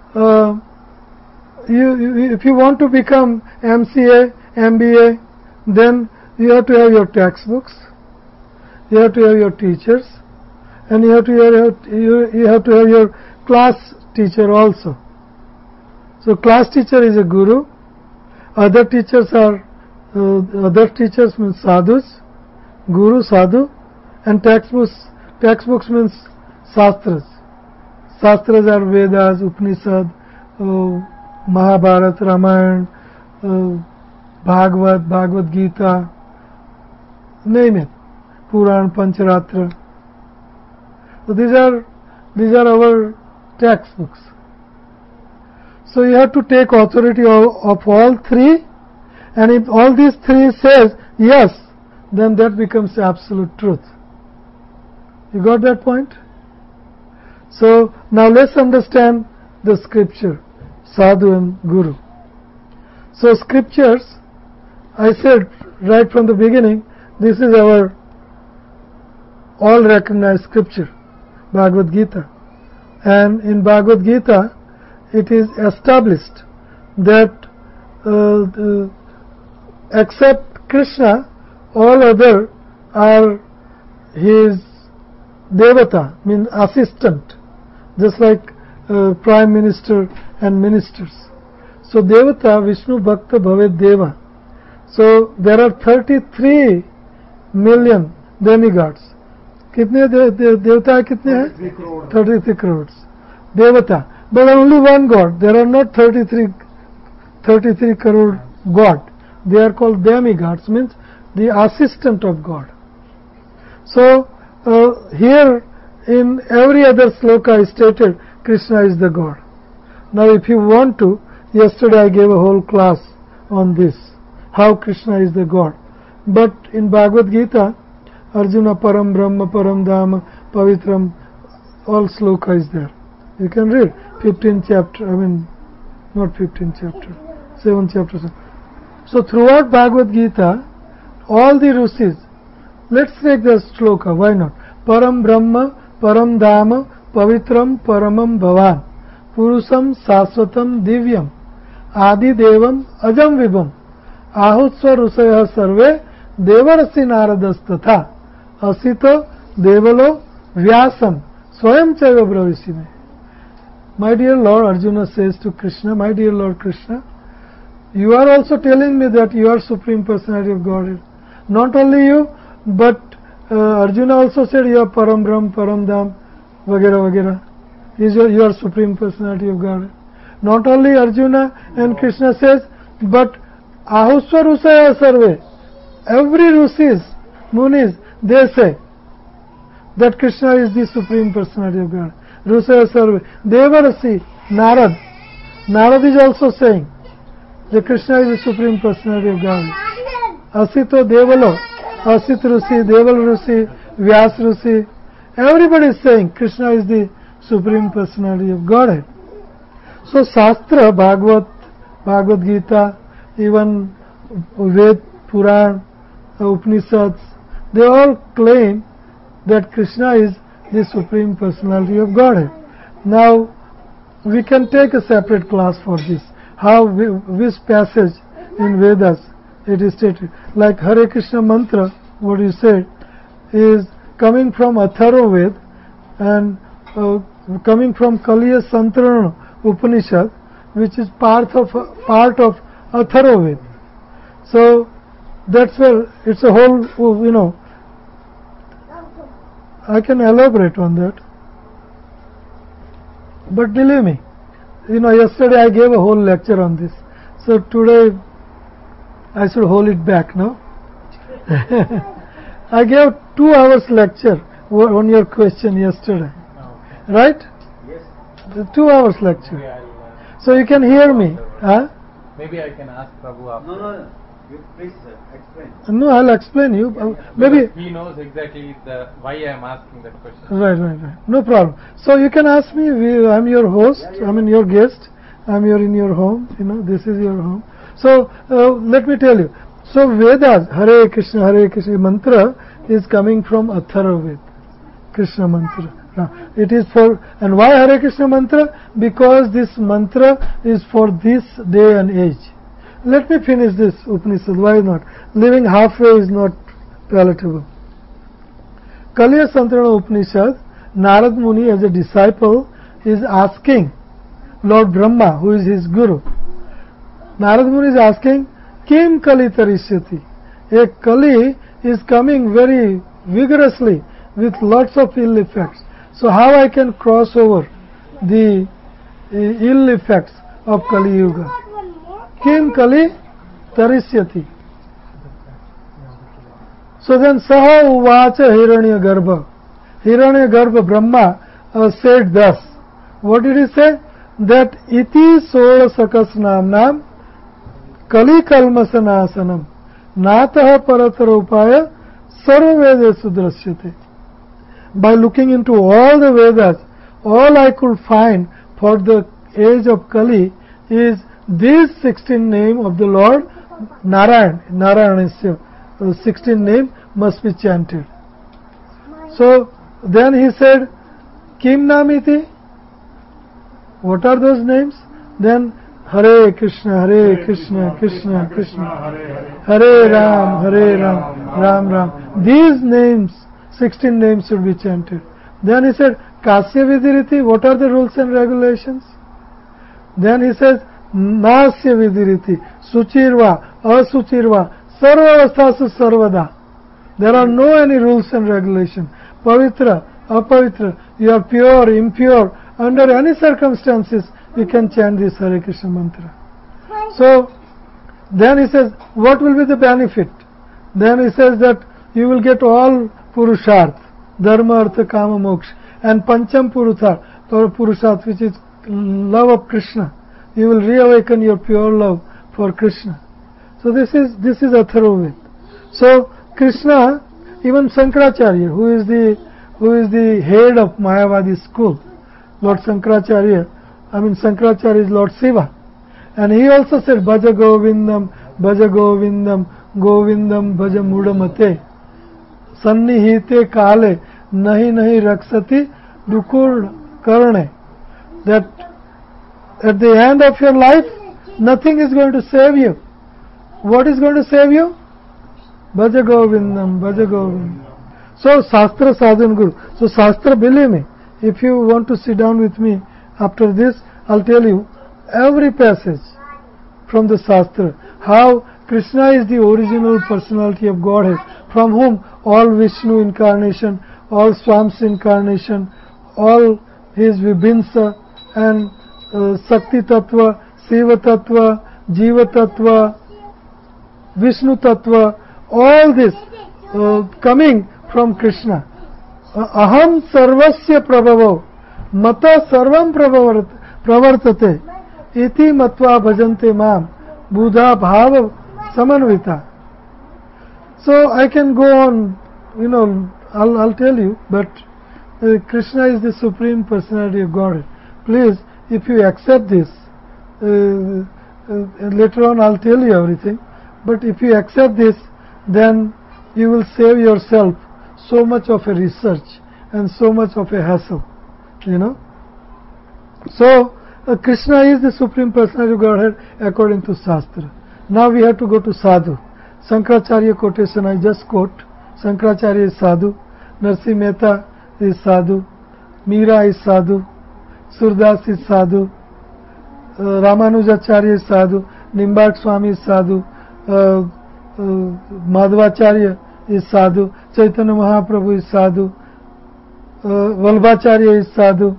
if you want to become MCA, MBA, then you have to have your textbooks, you have to have your teachers, and you have to have your class teacher also. So class teacher is a guru. Other teachers means sadhus, guru, sadhu, and textbooks means shastras. Shastras are Vedas, Upanishad, Mahabharata, Ramayana, Bhagavad Gita, name it, Puran, Pancharatra. So these are our textbooks. So you have to take authority of all three, and if all these three says yes, then that becomes absolute truth. You got that point? So now let's understand the scripture, sadhu and guru. So scriptures, I said right from the beginning, this is our all recognized scripture, Bhagavad Gita. And in Bhagavad Gita, it is established that except Krishna, all other are his devata, means assistant, just like prime minister and ministers. So devata, Vishnu Bhakta Bhavet Deva. So there are 33 million demigods. कितने देवता कितने हैं? 33 crores. Devata. But only one God. There are not 33 crore God. They are called demigods, means the assistant of God. So here in every other sloka is stated Krishna is the God. Now if you want to, yesterday I gave a whole class on this, how Krishna is the God. But in Bhagavad Gita, Arjuna Param Brahma Param Dhama Pavitram, all sloka is there. You can read 15th chapter, not 15th chapter, 7th chapter. So throughout Bhagavad Gita, all the Rishis, let's take the sloka, why not? Param Brahma, Param Dhama, Pavitram, Paramam Bhavan, Purusam Saswatam Divyam, Adi Devam Ajam Vibham, Ahutsva Rusaya Sarve, Devarasi Naradas Asito Devalo Vyasam, Swayam Chaiva Bravisime. My dear Lord, Arjuna says to Krishna, my dear Lord Krishna, you are also telling me that you are Supreme Personality of Godhead. Not only you, but Arjuna also said you are Param Brahm, Param Dham, Vagera Vagera. You are Supreme Personality of Godhead. Not only Arjuna and Krishna says, but Ahusva Rusaya Sarve. Every Rishis, Munis, they say that Krishna is the Supreme Personality of God. Rusaya Sarve. Devarasi, Narad. Narad is also saying that Krishna is the Supreme Personality of God. Asito Devalo, Asit Rusi, Deval Rusi, Vyas Rusi. Everybody is saying Krishna is the Supreme Personality of Godhead. So Shastra, Bhagavad, Bhagavad Gita, even Ved, Puran, Upanishads, they all claim that Krishna is the Supreme Personality of Godhead. Now, we can take a separate class for this. How, which passage in Vedas it is stated. Like Hare Krishna mantra, what you said, is coming from Atharvaved and coming from Kaliya Santarana Upanishad, which is part of Atharvaved. So that's where it's a whole, I can elaborate on that. But believe me, yesterday I gave a whole lecture on this. So today I should hold it back, no? I gave 2 hours lecture on your question yesterday. Okay. Right? Yes. The 2 hours lecture. Maybe So you can hear me. Huh? maybe I can ask Prabhu after. No. You please explain. No, I'll explain you. Maybe. He knows exactly why I am asking that question. Right. No problem. So you can ask me. I'm your host. I'm your guest. I'm in your home. This is your home. So let me tell you. So Vedas, Hare Krishna mantra is coming from Atharvaved, Krishna mantra. It is for, and why Hare Krishna mantra? Because this mantra is for this day and age. Let me finish this Upanishad. Why not? Living halfway is not palatable. Kaliya Santarana Upanishad, Narad Muni as a disciple is asking Lord Brahma, who is his guru. Narad Muni is asking, Kim Kali Tarishyati? A Kali is coming very vigorously with lots of ill effects. So how I can cross over the ill effects of Kali Yuga? Kim Kali Tarishyati. So then Saha Uvacha Hiranyagarbha. Hiranyagarbha Brahma said thus. What did he say? That iti sola sakas namnam Kali kalmasanasanam Nataha paratarupaya sarva vedesu drashyate. By looking into all the Vedas, all I could find for the age of Kali is this 16 name of the Lord Narayanasya. 16 name must be chanted. So then he said, Kim namiti? What are those names? Then Hare Krishna, Krishna Krishna, Hare Ram, Ram Ram. These names, 16 names should be chanted. Then he said, Kasya Vidiriti, what are the rules and regulations? Then he says, Nasya Vidiriti, Suchirva, Asuchirva, Sarvavastasu Sarvada. There are no any rules and regulations. Pavitra, Apavitra, you are pure, impure, under any circumstances you can chant this Hare Krishna mantra. So then he says, what will be the benefit? Then he says that you will get all Purusharth, Dharma, Artha, Kama, Moksha, and Pancham Purusharth, which is love of Krishna. You will reawaken your pure love for Krishna. So this is Atharvaved. So Krishna, even Shankaracharya, who is the head of Mayavadi school, Lord Shankaracharya is Lord Shiva, and he also said, Bhaja Govindam, Govindam Bhaja Mudamate, Sannihite Kale, Nahi Raksati Dukur Karane. That at the end of your life, nothing is going to save you. What is going to save you? Bhaja Govindam. So Shastra Sadhan Guru. So Shastra, believe me, if you want to sit down with me after this, I'll tell you every passage from the Shastra, how Krishna is the original personality of Godhead, from whom all Vishnu incarnation, all Swam's incarnation, all his Vibhinsa and Sakti Tattva, Shiva Tattva, Jiva Tattva, Vishnu Tattva, all this coming from Krishna. Aham sarvasya prabhavo mata sarvam pravartate iti matva bhajante mam buddha bhava samanvita. So I can go on, I'll tell you, but Krishna is the Supreme Personality of Godhead. Please, if you accept this, later on I'll tell you everything. But if you accept this, then you will save yourself so much of a research and so much of a hassle, you know. So Krishna is the Supreme Personality of Godhead according to Shastra. Now we have to go to Sadhu. Shankaracharya quotation I just quote. Shankaracharya is Sadhu, Narsi Mehta is Sadhu, Meera is Sadhu, Surdas is Sadhu, Ramanujacharya is Sadhu, Nimbark Swami is Sadhu, Madhvacharya is Sadhu, Chaitanya Mahaprabhu is Sadhu, Vallabhacharya is Sadhu.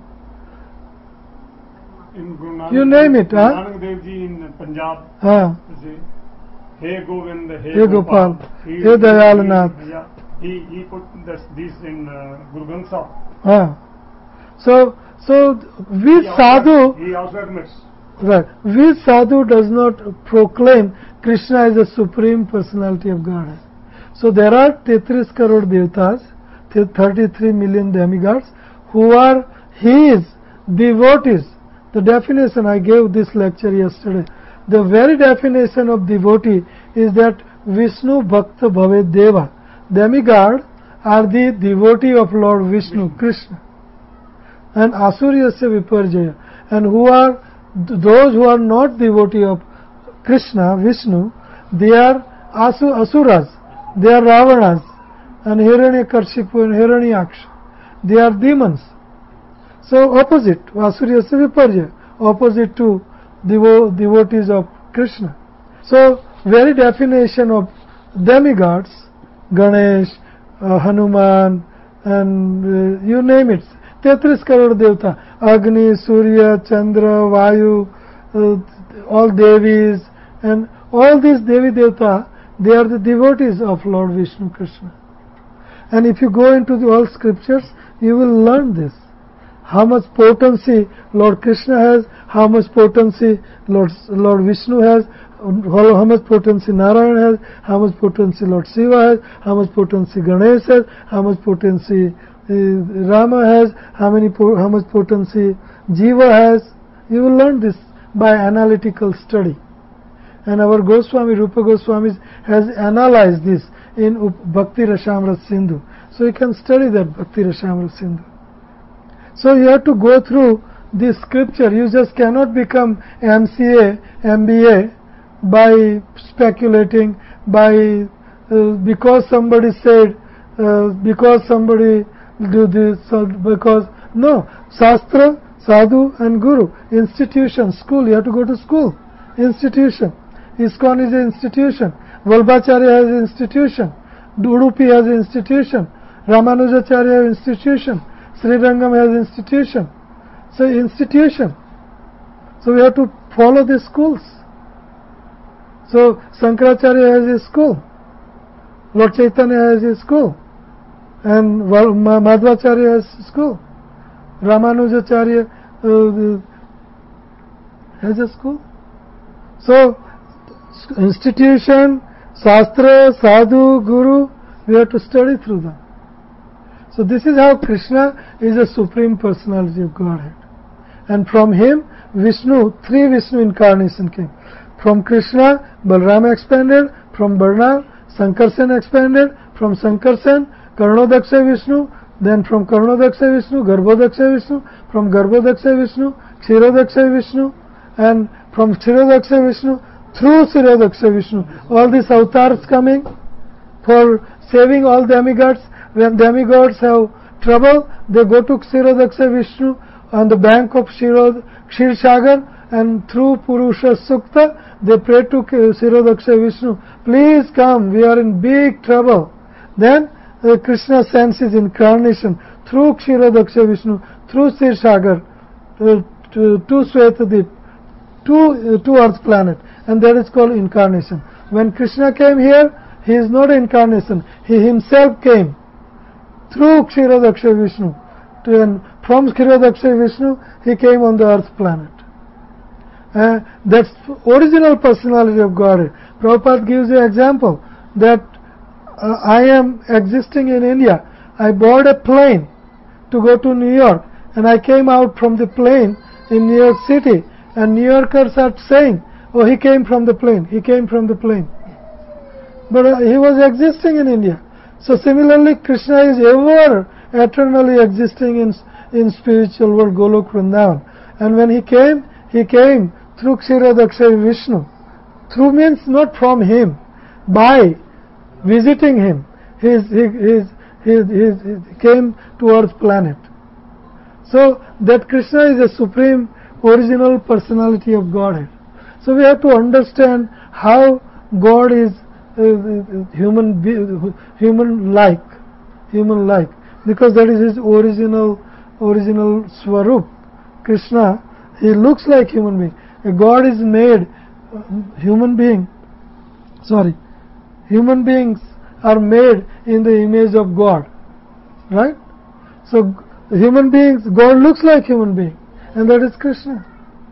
You name it, huh? Nanak Dev Ji in Punjab. Hey Govind, Hey Gopal, Hey Dayalanath. Yeah, he put these in Guru Granth Sahib. So we Sadhu, he also admits. right, we Sadhu does not proclaim Krishna as the Supreme Personality of Godhead. So there are 33 crore devatas, 33 million demigods who are his devotees. The definition I gave this lecture yesterday. The very definition of devotee is that Vishnu Bhakta Bhave Deva. Demigod are the devotee of Lord Vishnu, Krishna. And Asuryasya Viparjaya. And who are those who are not devotee of Krishna, Vishnu, they are Asuras, they are Ravanas, and Hiranyakashipu and Hiranyaksha. They are demons. So opposite, Asuryasya Viparjaya, opposite to devotees of Krishna. So very definition of demigods, Ganesh, Hanuman, and you name it, 33 crore devata, Agni, Surya, Chandra, Vayu, all Devis, and all these Devi Devata, they are the devotees of Lord Vishnu Krishna. And if you go into all scriptures, you will learn this. How much potency Lord Krishna has, how much potency Lord Vishnu has, how much potency Narayan has, how much potency Lord Shiva has, how much potency Ganesh has, how much potency Rama has, how much potency Jiva has. You will learn this by analytical study. And our Goswami, Rupa Goswami has analyzed this in Bhakti Rasamrita Sindhu. So you can study that Bhakti Rasamrita Sindhu. So you have to go through this scripture. You just cannot become MCA, MBA by speculating, by because somebody said, because somebody do this, because no. Shastra, Sadhu and Guru, institution, school. You have to go to school, institution. ISKCON is an institution. Vallabhacharya has an institution. Udupi has an institution. Ramanujacharya has an institution. Sri Rangam has institution. So institution. So we have to follow the schools. So Shankaracharya has a school. Lord Chaitanya has a school. And Madhvacharya has a school. Ramanujacharya has a school. So institution, Shastra, Sadhu, Guru, we have to study through them. So this is how Krishna is a Supreme Personality of Godhead. And from him, Vishnu, 3 Vishnu incarnation came. From Krishna, Balrama expanded. From Balram, Sankarsen expanded. From Sankarsen, Karnodaksha Vishnu. Then from Karnodaksha Vishnu, Garbhodaksha Vishnu. From Garbhodaksha Vishnu, Kshirodaksha Vishnu. And from Kshirodaksha Vishnu, through Kshirodaksha Vishnu. All these avatars coming for saving all demigods. When demigods have trouble, they go to Kshirodaksha Vishnu on the bank of Kshirsagar, and through Purusha Sukta, they pray to Kshirodaksha Vishnu, please come, we are in big trouble. Then Krishna sends his incarnation through Kshirodaksha Vishnu, through Kshirsagar, to Swetadip, to Earth planet, and that is called incarnation. When Krishna came here, he is not incarnation, he himself came through Kshirodaksha Vishnu. And from Kshirodaksha Vishnu, he came on the Earth planet. That's original personality of Godhead. Prabhupada gives an example that I am existing in India. I board a plane to go to New York, and I came out from the plane in New York City, and New Yorkers are saying, Oh, he came from the plane. He came from the plane. But he was existing in India. So similarly, Krishna is ever eternally existing in spiritual world, Golok Vrindavan. And when he came through Kshirodakshay Vishnu. Through means not from him, by visiting him. He came to Earth planet. So that Krishna is a supreme original personality of Godhead. So we have to understand how God is human-like, because that is his original Swarup. Krishna, he looks like human being. God is made, human beings are made in the image of God, right? So human beings, God looks like human being, and that is Krishna.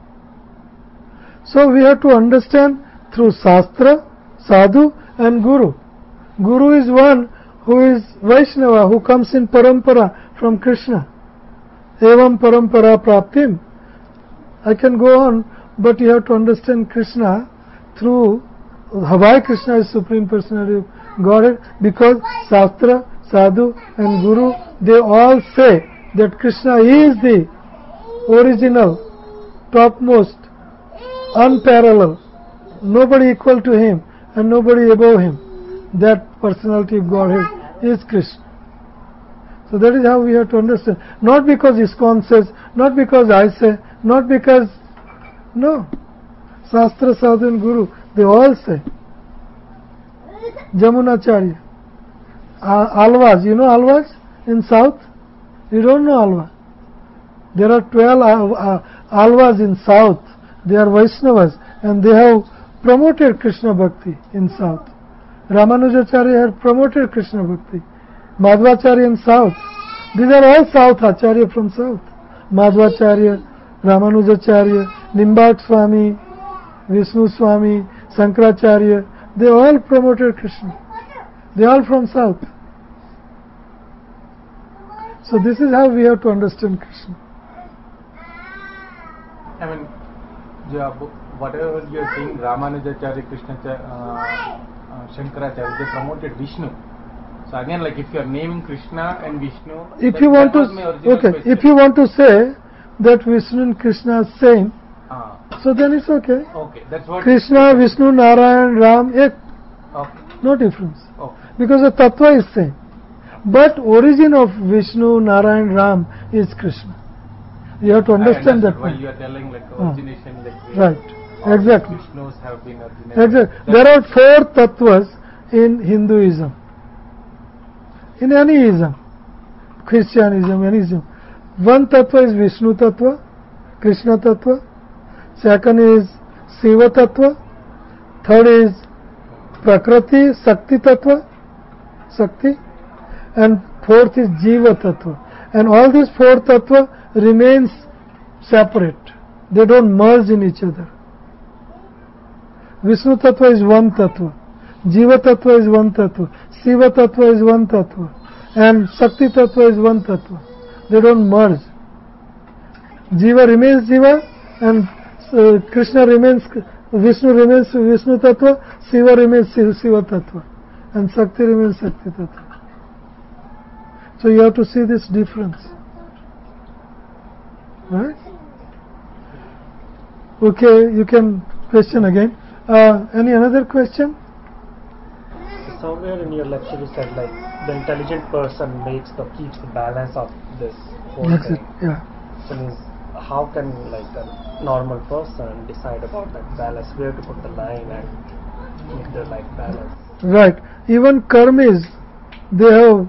So we have to understand through Shastra, Sadhu and Guru. Guru is one who is Vaishnava, who comes in parampara from Krishna. Evam parampara praptim. I can go on, but you have to understand Krishna through why Krishna is Supreme Personality of Godhead, because Shastra, Sadhu and Guru, they all say that Krishna is the original, topmost, unparalleled, nobody equal to him and nobody above him. That personality of Godhead is Krishna. So that is how we have to understand. Not because ISKCON says, not because I say, not because, no. Shastra, Sadhu and Guru, they all say. Jamunacharya. Alvas, you know Alvas in South? You don't know Alva. There are 12 Alvas in South. They are Vaishnavas and they have promoted Krishna Bhakti in South. Ramanujacharya had promoted Krishna Bhakti. Madhvacharya in South. These are all South Acharya from South. Madhvacharya, Ramanujacharya, Nimbak Swami, Vishnu Swami, Sankaracharya, they all promoted Krishna. They are all from South. So this is how we have to understand Krishna. I mean, whatever you are saying, Ramanujacharya, Shankaracharya, they promoted Vishnu. So again, like if you are naming Krishna and Vishnu, if you want to say that Vishnu and Krishna are same, so then it's okay. Okay, that's what Krishna, Vishnu, Narayan, Ram, ek. Okay. No difference. Okay. Because the tattva is same. But origin of Vishnu, Narayan, Ram is Krishna. You have to understand that. While you are telling like origination, like right. Exactly. Vishnus have been originated. Exactly. There are 4 tattvas in Hinduism. In any ism, Christianism, any ism. One tattva is Vishnu tattva, Krishna tattva. Second is Shiva tattva. Third is Prakriti, Sakti tattva, Sakti. And fourth is Jiva tattva. And all these 4 tattva remains separate. They don't merge in each other. Vishnu tattva is one tattva. Jiva tattva is one tattva. Shiva tattva is one tattva. And Sakti tattva is one tattva. They don't merge. Jiva remains Jiva and Krishna remains, Vishnu remains Vishnu tattva, Shiva remains Shiva tattva, and Sakti remains Sakti tattva. So you have to see this difference. Right? Okay, you can question again. Any another question? Somewhere in your lecture you said like the intelligent person keeps the balance of this whole That's thing. it, yeah. So means how can like a normal person decide about that balance, where to put the line and keep the like balance? Right. Even karmis, they have,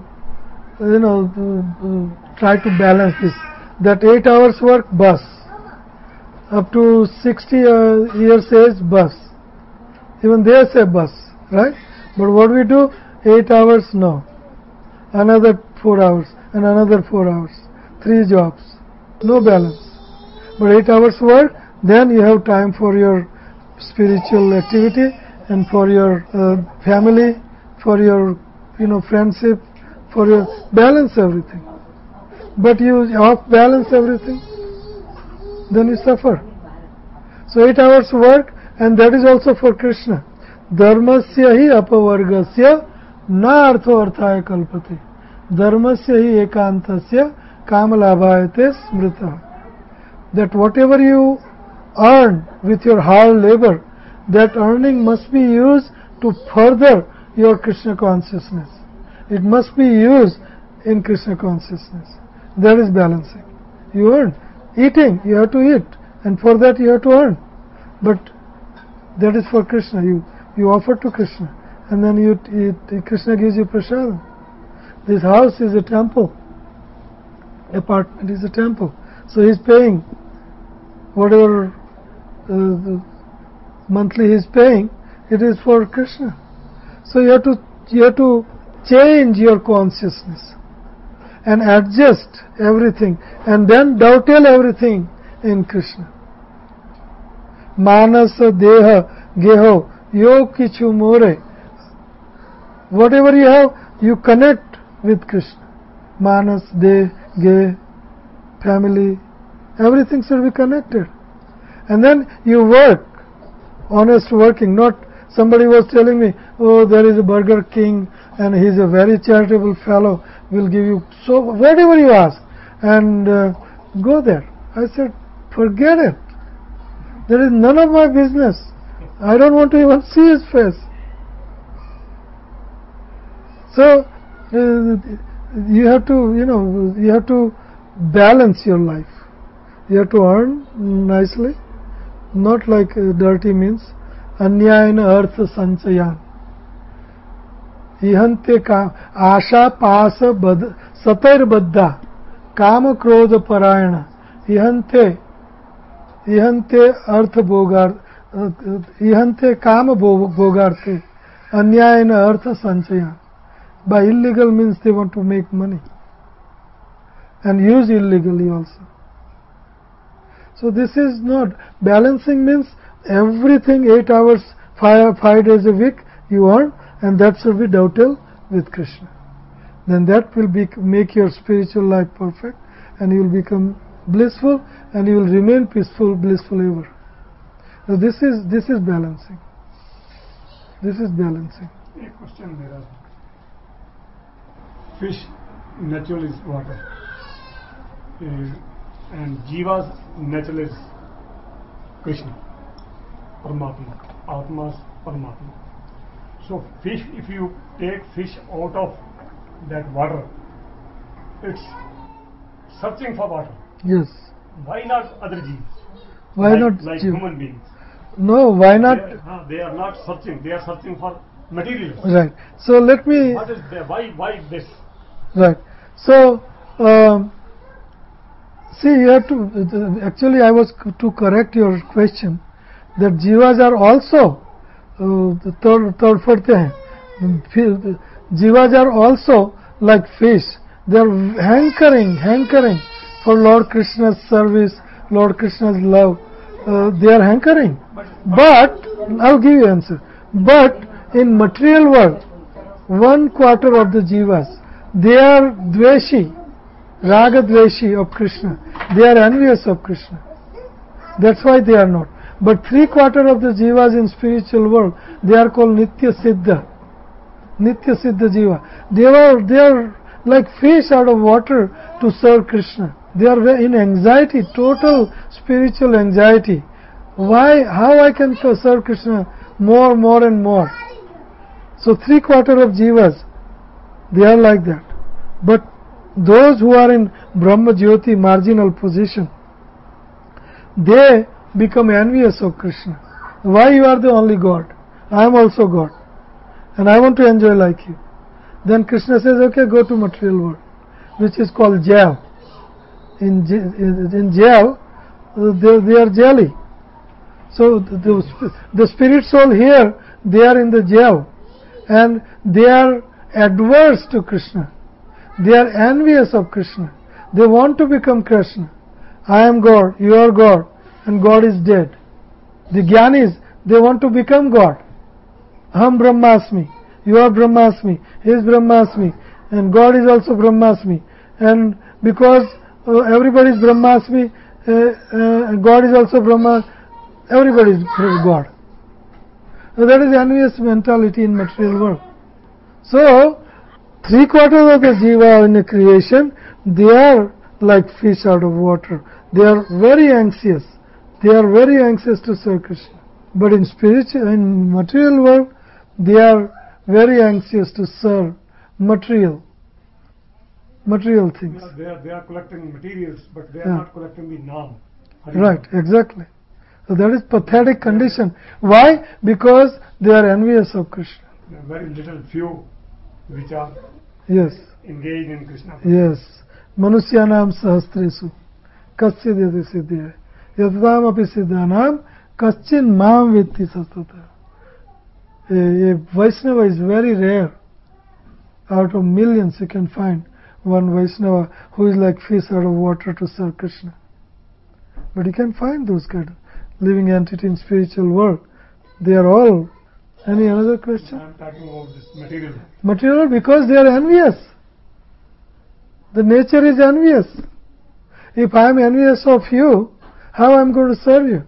try to balance this. That 8 hours work, bus. Up to 60 years age, bus. Even they say bus, right? But what we do, 8 hours, no. Another 4 hours, and another 4 hours. 3 jobs. No balance. But 8 hours work, then you have time for your spiritual activity and for your family, for your friendship, for your balance everything. But you off balance everything, then you suffer. So 8 hours work And that is also for Krishna. Dharmasya hi apavargasya na artho arthaya kalpate. Dharmasya hi ekantasya kamalabhayate smrita. That whatever you earn with your hard labor, that earning must be used to further your Krishna consciousness. It must be used in Krishna consciousness. That is balancing. You earn. Eating, you have to eat, and for that you have to earn. But that is for Krishna. You offer to Krishna, and then you eat, Krishna gives you prasadam. This house is a temple. Apartment is a temple. So he's paying whatever monthly he's paying, it is for Krishna. So you have to change your consciousness and adjust everything, and then dovetail everything in Krishna. Manasa deha geho yo kichu more. Whatever you have, you connect with Krishna. Manas, deh, ge, family, everything should be connected. And then you work, honest working, not somebody was telling me, oh, there is a Burger King and he's a very charitable fellow, will give you so whatever you ask, and go there. I said, forget it. There is none of my business. I don't want to even see his face. So you have to balance your life. You have to earn nicely, not like dirty means. Anyayana artha sanchayan. Ihante asha pasa satair baddha kama krodha parayana. Ihante artha bogar. Ihante kama bogarte. Anyayana artha sanchayan. By illegal means they want to make money and use illegally also. So this is not balancing, means everything 8 hours, 5 days a week you earn, and that should be dovetail with Krishna. Then that will make your spiritual life perfect, and you will become blissful, and you will remain peaceful, blissful ever. So this is balancing. This is balancing. A question there are. Fish natural is water, and Jiva's natural is Krishna, Paramatma, Atma's Paramatma. So fish, if you take fish out of that water, it's searching for water. Yes. Why not other Jivas? Why not like Jiva? human beings? No, why not? They are not searching. They are searching for materials. Right. So let me. What is there? Why this? Right. So see, you have to. Actually, I was to correct your question. That jivas are also third fourth hai. Jivas are also like fish. They are hankering for Lord Krishna's service, Lord Krishna's love. They are hankering. But I'll give you answer. But in material world, 1/4 of the jivas, they are dveshi, raga dveshi of Krishna. They are envious of Krishna. That's why they are not. But 3/4 of the jivas in spiritual world, they are called nitya siddha. Nitya siddha jiva. They are like fish out of water to serve Krishna. They are in anxiety, total spiritual anxiety. Why? How I can serve Krishna more and more? So 3/4 of jivas, they are like that. But those who are in Brahma Jyoti marginal position, they become envious of Krishna. Why you are the only God? I am also God, and I want to enjoy like you. Then Krishna says, okay, go to material world, which is called jail. In jail, they are jelly. So the spirit soul here, they are in the jail, and they are adverse to Krishna. They are envious of Krishna. They want to become Krishna. I am God, you are God, and God is dead. The Jnanis, they want to become God. Aham Brahmasmi, you are Brahmasmi, he is Brahmasmi, and God is also Brahmasmi. And because everybody is Brahmasmi, God is also Brahma, everybody is God. That is envious mentality in material world. So, 3/4 of the jiva in a creation, they are like fish out of water. They are very anxious. They are very anxious to serve Krishna. But in material world, they are very anxious to serve material things. They are collecting materials, but they are not collecting the Naam. Right, exactly. So that is pathetic condition. Why? Because they are envious of Krishna. There are very little few which are engaged in Krishna. Yes. Manusyanam sahastresu kaschid yadi siddhya yadvam api siddhanam kaschin mam vitti sastata. A Vaishnava is very rare. Out of millions you can find one Vaishnava who is like fish out of water to serve Krishna. But you can find those kind of living entity in spiritual world. They are all. Any other question? I am talking about this material. Material, because they are envious. The nature is envious. If I am envious of you, how I am going to serve you?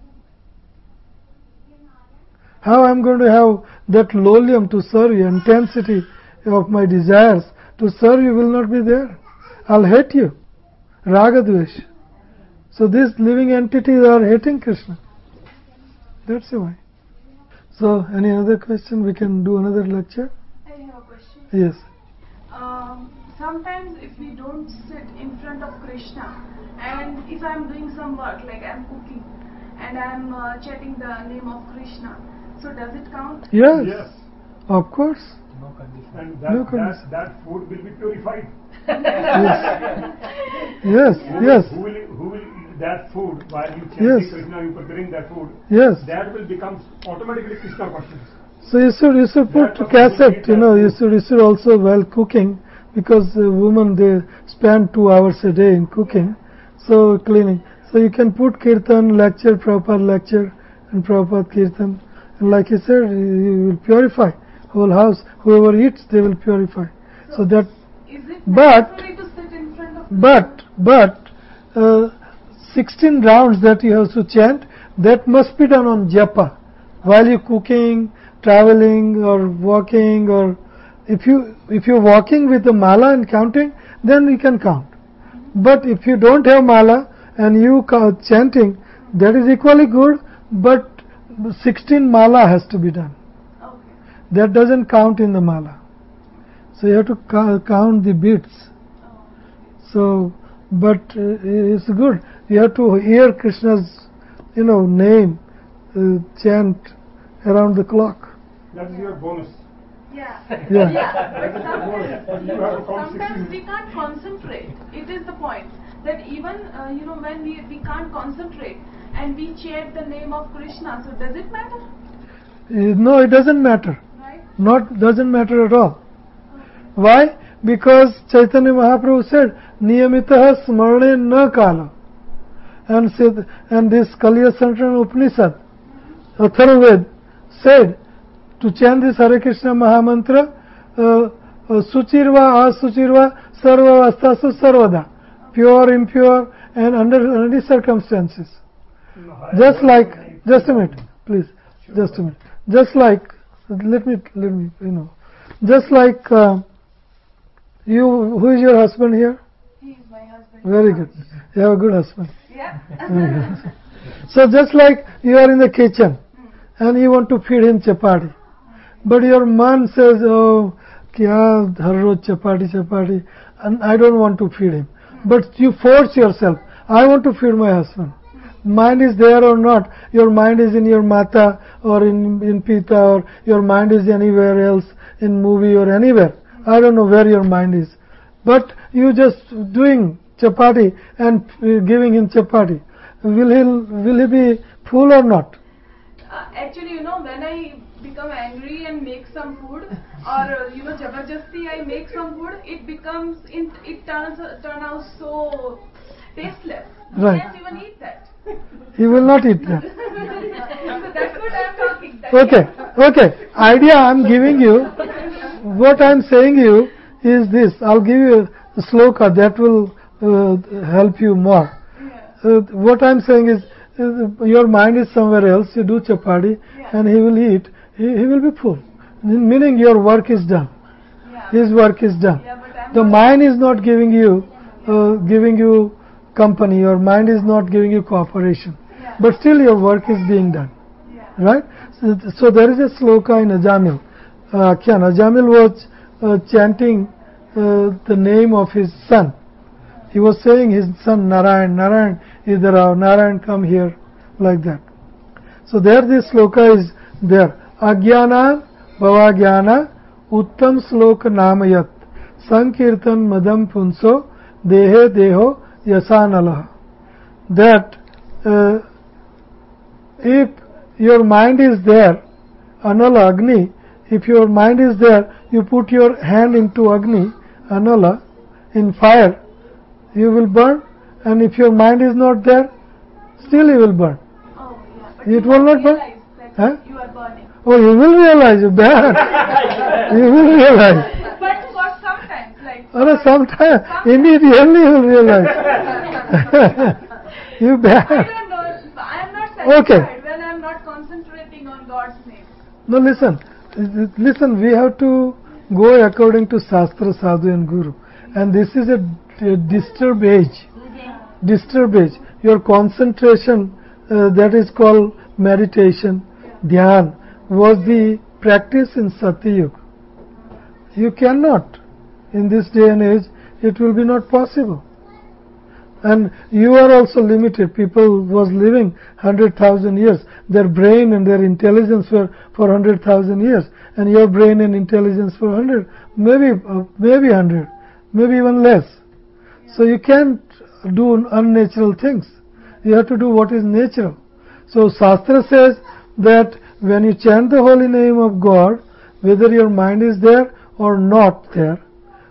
How I am going to have that lolium to serve you, intensity of my desires to serve you will not be there. I'll hate you. Ragadvesh. So these living entities are hating Krishna. That's why. So, any other question? We can do another lecture. I have a question. Yes. Sometimes if we don't sit in front of Krishna, and if I'm doing some work, like I'm cooking, and I'm chanting the name of Krishna, so does it count? Yes. Of course. No condition. And No condition. that food will be purified. Yes. Who will eat that food while you chant Krishna, you preparing that food? Yes. That will become automatically Krishna conscious. So you should put cassette, you should also while cooking, because women they spend 2 hours a day in cooking, so cleaning. So you can put kirtan, lecture, Prabhupada lecture and Prabhupada kirtan. And like he said, you will purify whole house. Whoever eats, they will purify. So that, is it necessary to sit in front of 16 rounds that you have to chant, that must be done on japa. While you're cooking, traveling or walking, or if you're walking with the mala and counting, then you can count. But if you don't have mala and you chanting, that is equally good, but 16 mala has to be done. Okay. That doesn't count in the mala. So you have to count the beats. So, but it's good. You have to hear Krishna's, name, chant around the clock. That is your bonus. Yeah. But sometimes we can't concentrate. It is the point that even when we can't concentrate and we chant the name of Krishna, so does it matter? No, it doesn't matter. Right? Doesn't matter at all. Why? Because Chaitanya Mahaprabhu said, Niyamitaha smarane na kala. And this Kaliya Sanatana Upanishad, Atharvaved, said to chant this Hare Krishna Mahamantra, Suchirva, Asuchirva, Sarva Vastasu Sarvada, pure, impure, and under any circumstances. Just like, just a minute, please, just a minute. Just like, let me, just like, who is your husband here? He is my husband. Very good. You have a good husband. Yeah. So just like you are in the kitchen and you want to feed him chapati, but your man says, oh, kya har roz chapati, and I don't want to feed him. But you force yourself, I want to feed my husband. Mind is there or not, your mind is in your mata or in pita, or your mind is anywhere else, in movie or anywhere. I don't know where your mind is. But you just doing chapati and giving him chapati. Will he be full or not? Actually, when I become angry and make some food, or jabardasti I make some food, it turns out so tasteless. Right. You can't even eat that. He will not eat that. So that's what I'm talking. Okay. Idea I'm giving you. What I'm saying you is this. I'll give you a sloka that will help you more. Yeah. What I'm saying is, your mind is somewhere else, you do chapati and he will eat, he will be full. Meaning your work is done. His work is done. The mind is not giving you company, your mind is not giving you cooperation. But still your work is being done. Right? So there is a sloka in Ajamil. Ajamil was chanting the name of his son. He was saying his son Narayan, Narayan, idhar aao, Narayan, come here, like that. So there this sloka is there. Agyana bhavagyana uttam sloka namayat sankirtan madam punso dehe deho yasanala. That if your mind is there, Anala Agni, if your mind is there, you put your hand into Agni, Anala, in fire, you will burn, and if your mind is not there, still you will burn. Oh, yeah. But It will not burn? You are burning. Oh, you will realize, you bad. You will realize. But for sometimes, like... Sometimes, immediately you will realize. You bad. I don't know, I am not satisfied when I am not concentrating on God's name. No, listen, we have to go according to Shastra, Sadhu and Guru. And this is a disturbed age. Your concentration, that is called meditation, dhyan, was the practice in Satyayuga. You cannot. In this day and age, it will be not possible. And you are also limited. People was living 100,000 years. Their brain and their intelligence were for 100,000 years. And your brain and intelligence for 100, maybe 100, maybe even less. So you can't do unnatural things. You have to do what is natural. So Shastra says that when you chant the holy name of God, whether your mind is there or not there,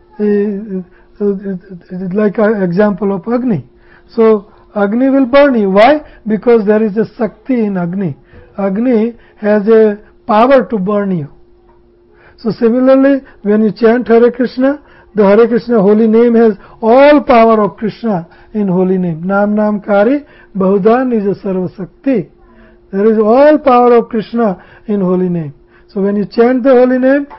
it's like an example of Agni. So Agni will burn you. Why? Because there is a Sakti in Agni. Agni has a power to burn you. So similarly, when you chant Hare Krishna, the Hare Krishna holy name has all power of Krishna in holy name. Nam Nam Kari Bahuda Nija Sarva Sakti. There is all power of Krishna in holy name. So when you chant the holy name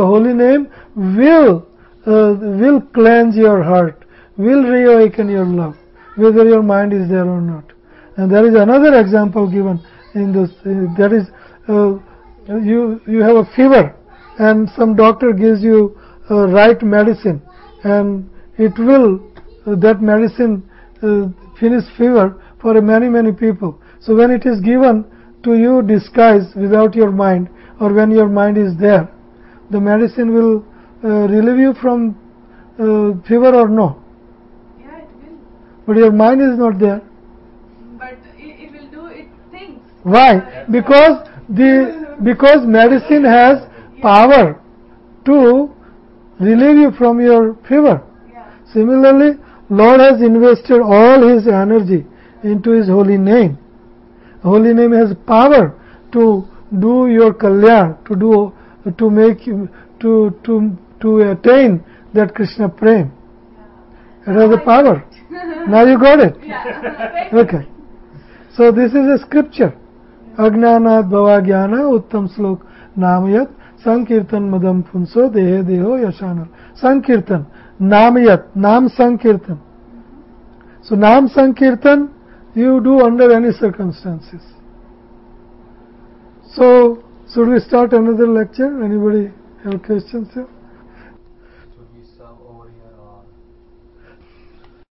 will cleanse your heart, will reawaken your love, whether your mind is there or not. And there is another example given in this, that is, you have a fever and some doctor gives you right medicine and it will, that medicine finish fever for many people. So when it is given to you disguised without your mind, or when your mind is there, the medicine will relieve you from fever or no? Yeah, it will. But your mind is not there. But it will do its things. Why? Because medicine has power to relieve you from your fever. Yeah. Similarly, Lord has invested all His energy into His holy name. Holy name has power to do your kalyan, to make you, to attain that Krishna prem. It has a power. Now you got it. Yeah. Okay. So this is a scripture. Agnanat bhavagyana uttam slok namayat sankirtan madam punso dehe deho yashanal. Sankirtan, namayat, nam sankirtan. So nam sankirtan you do under any circumstances. So should we start another lecture? Anybody have questions here? Should we serve over here or?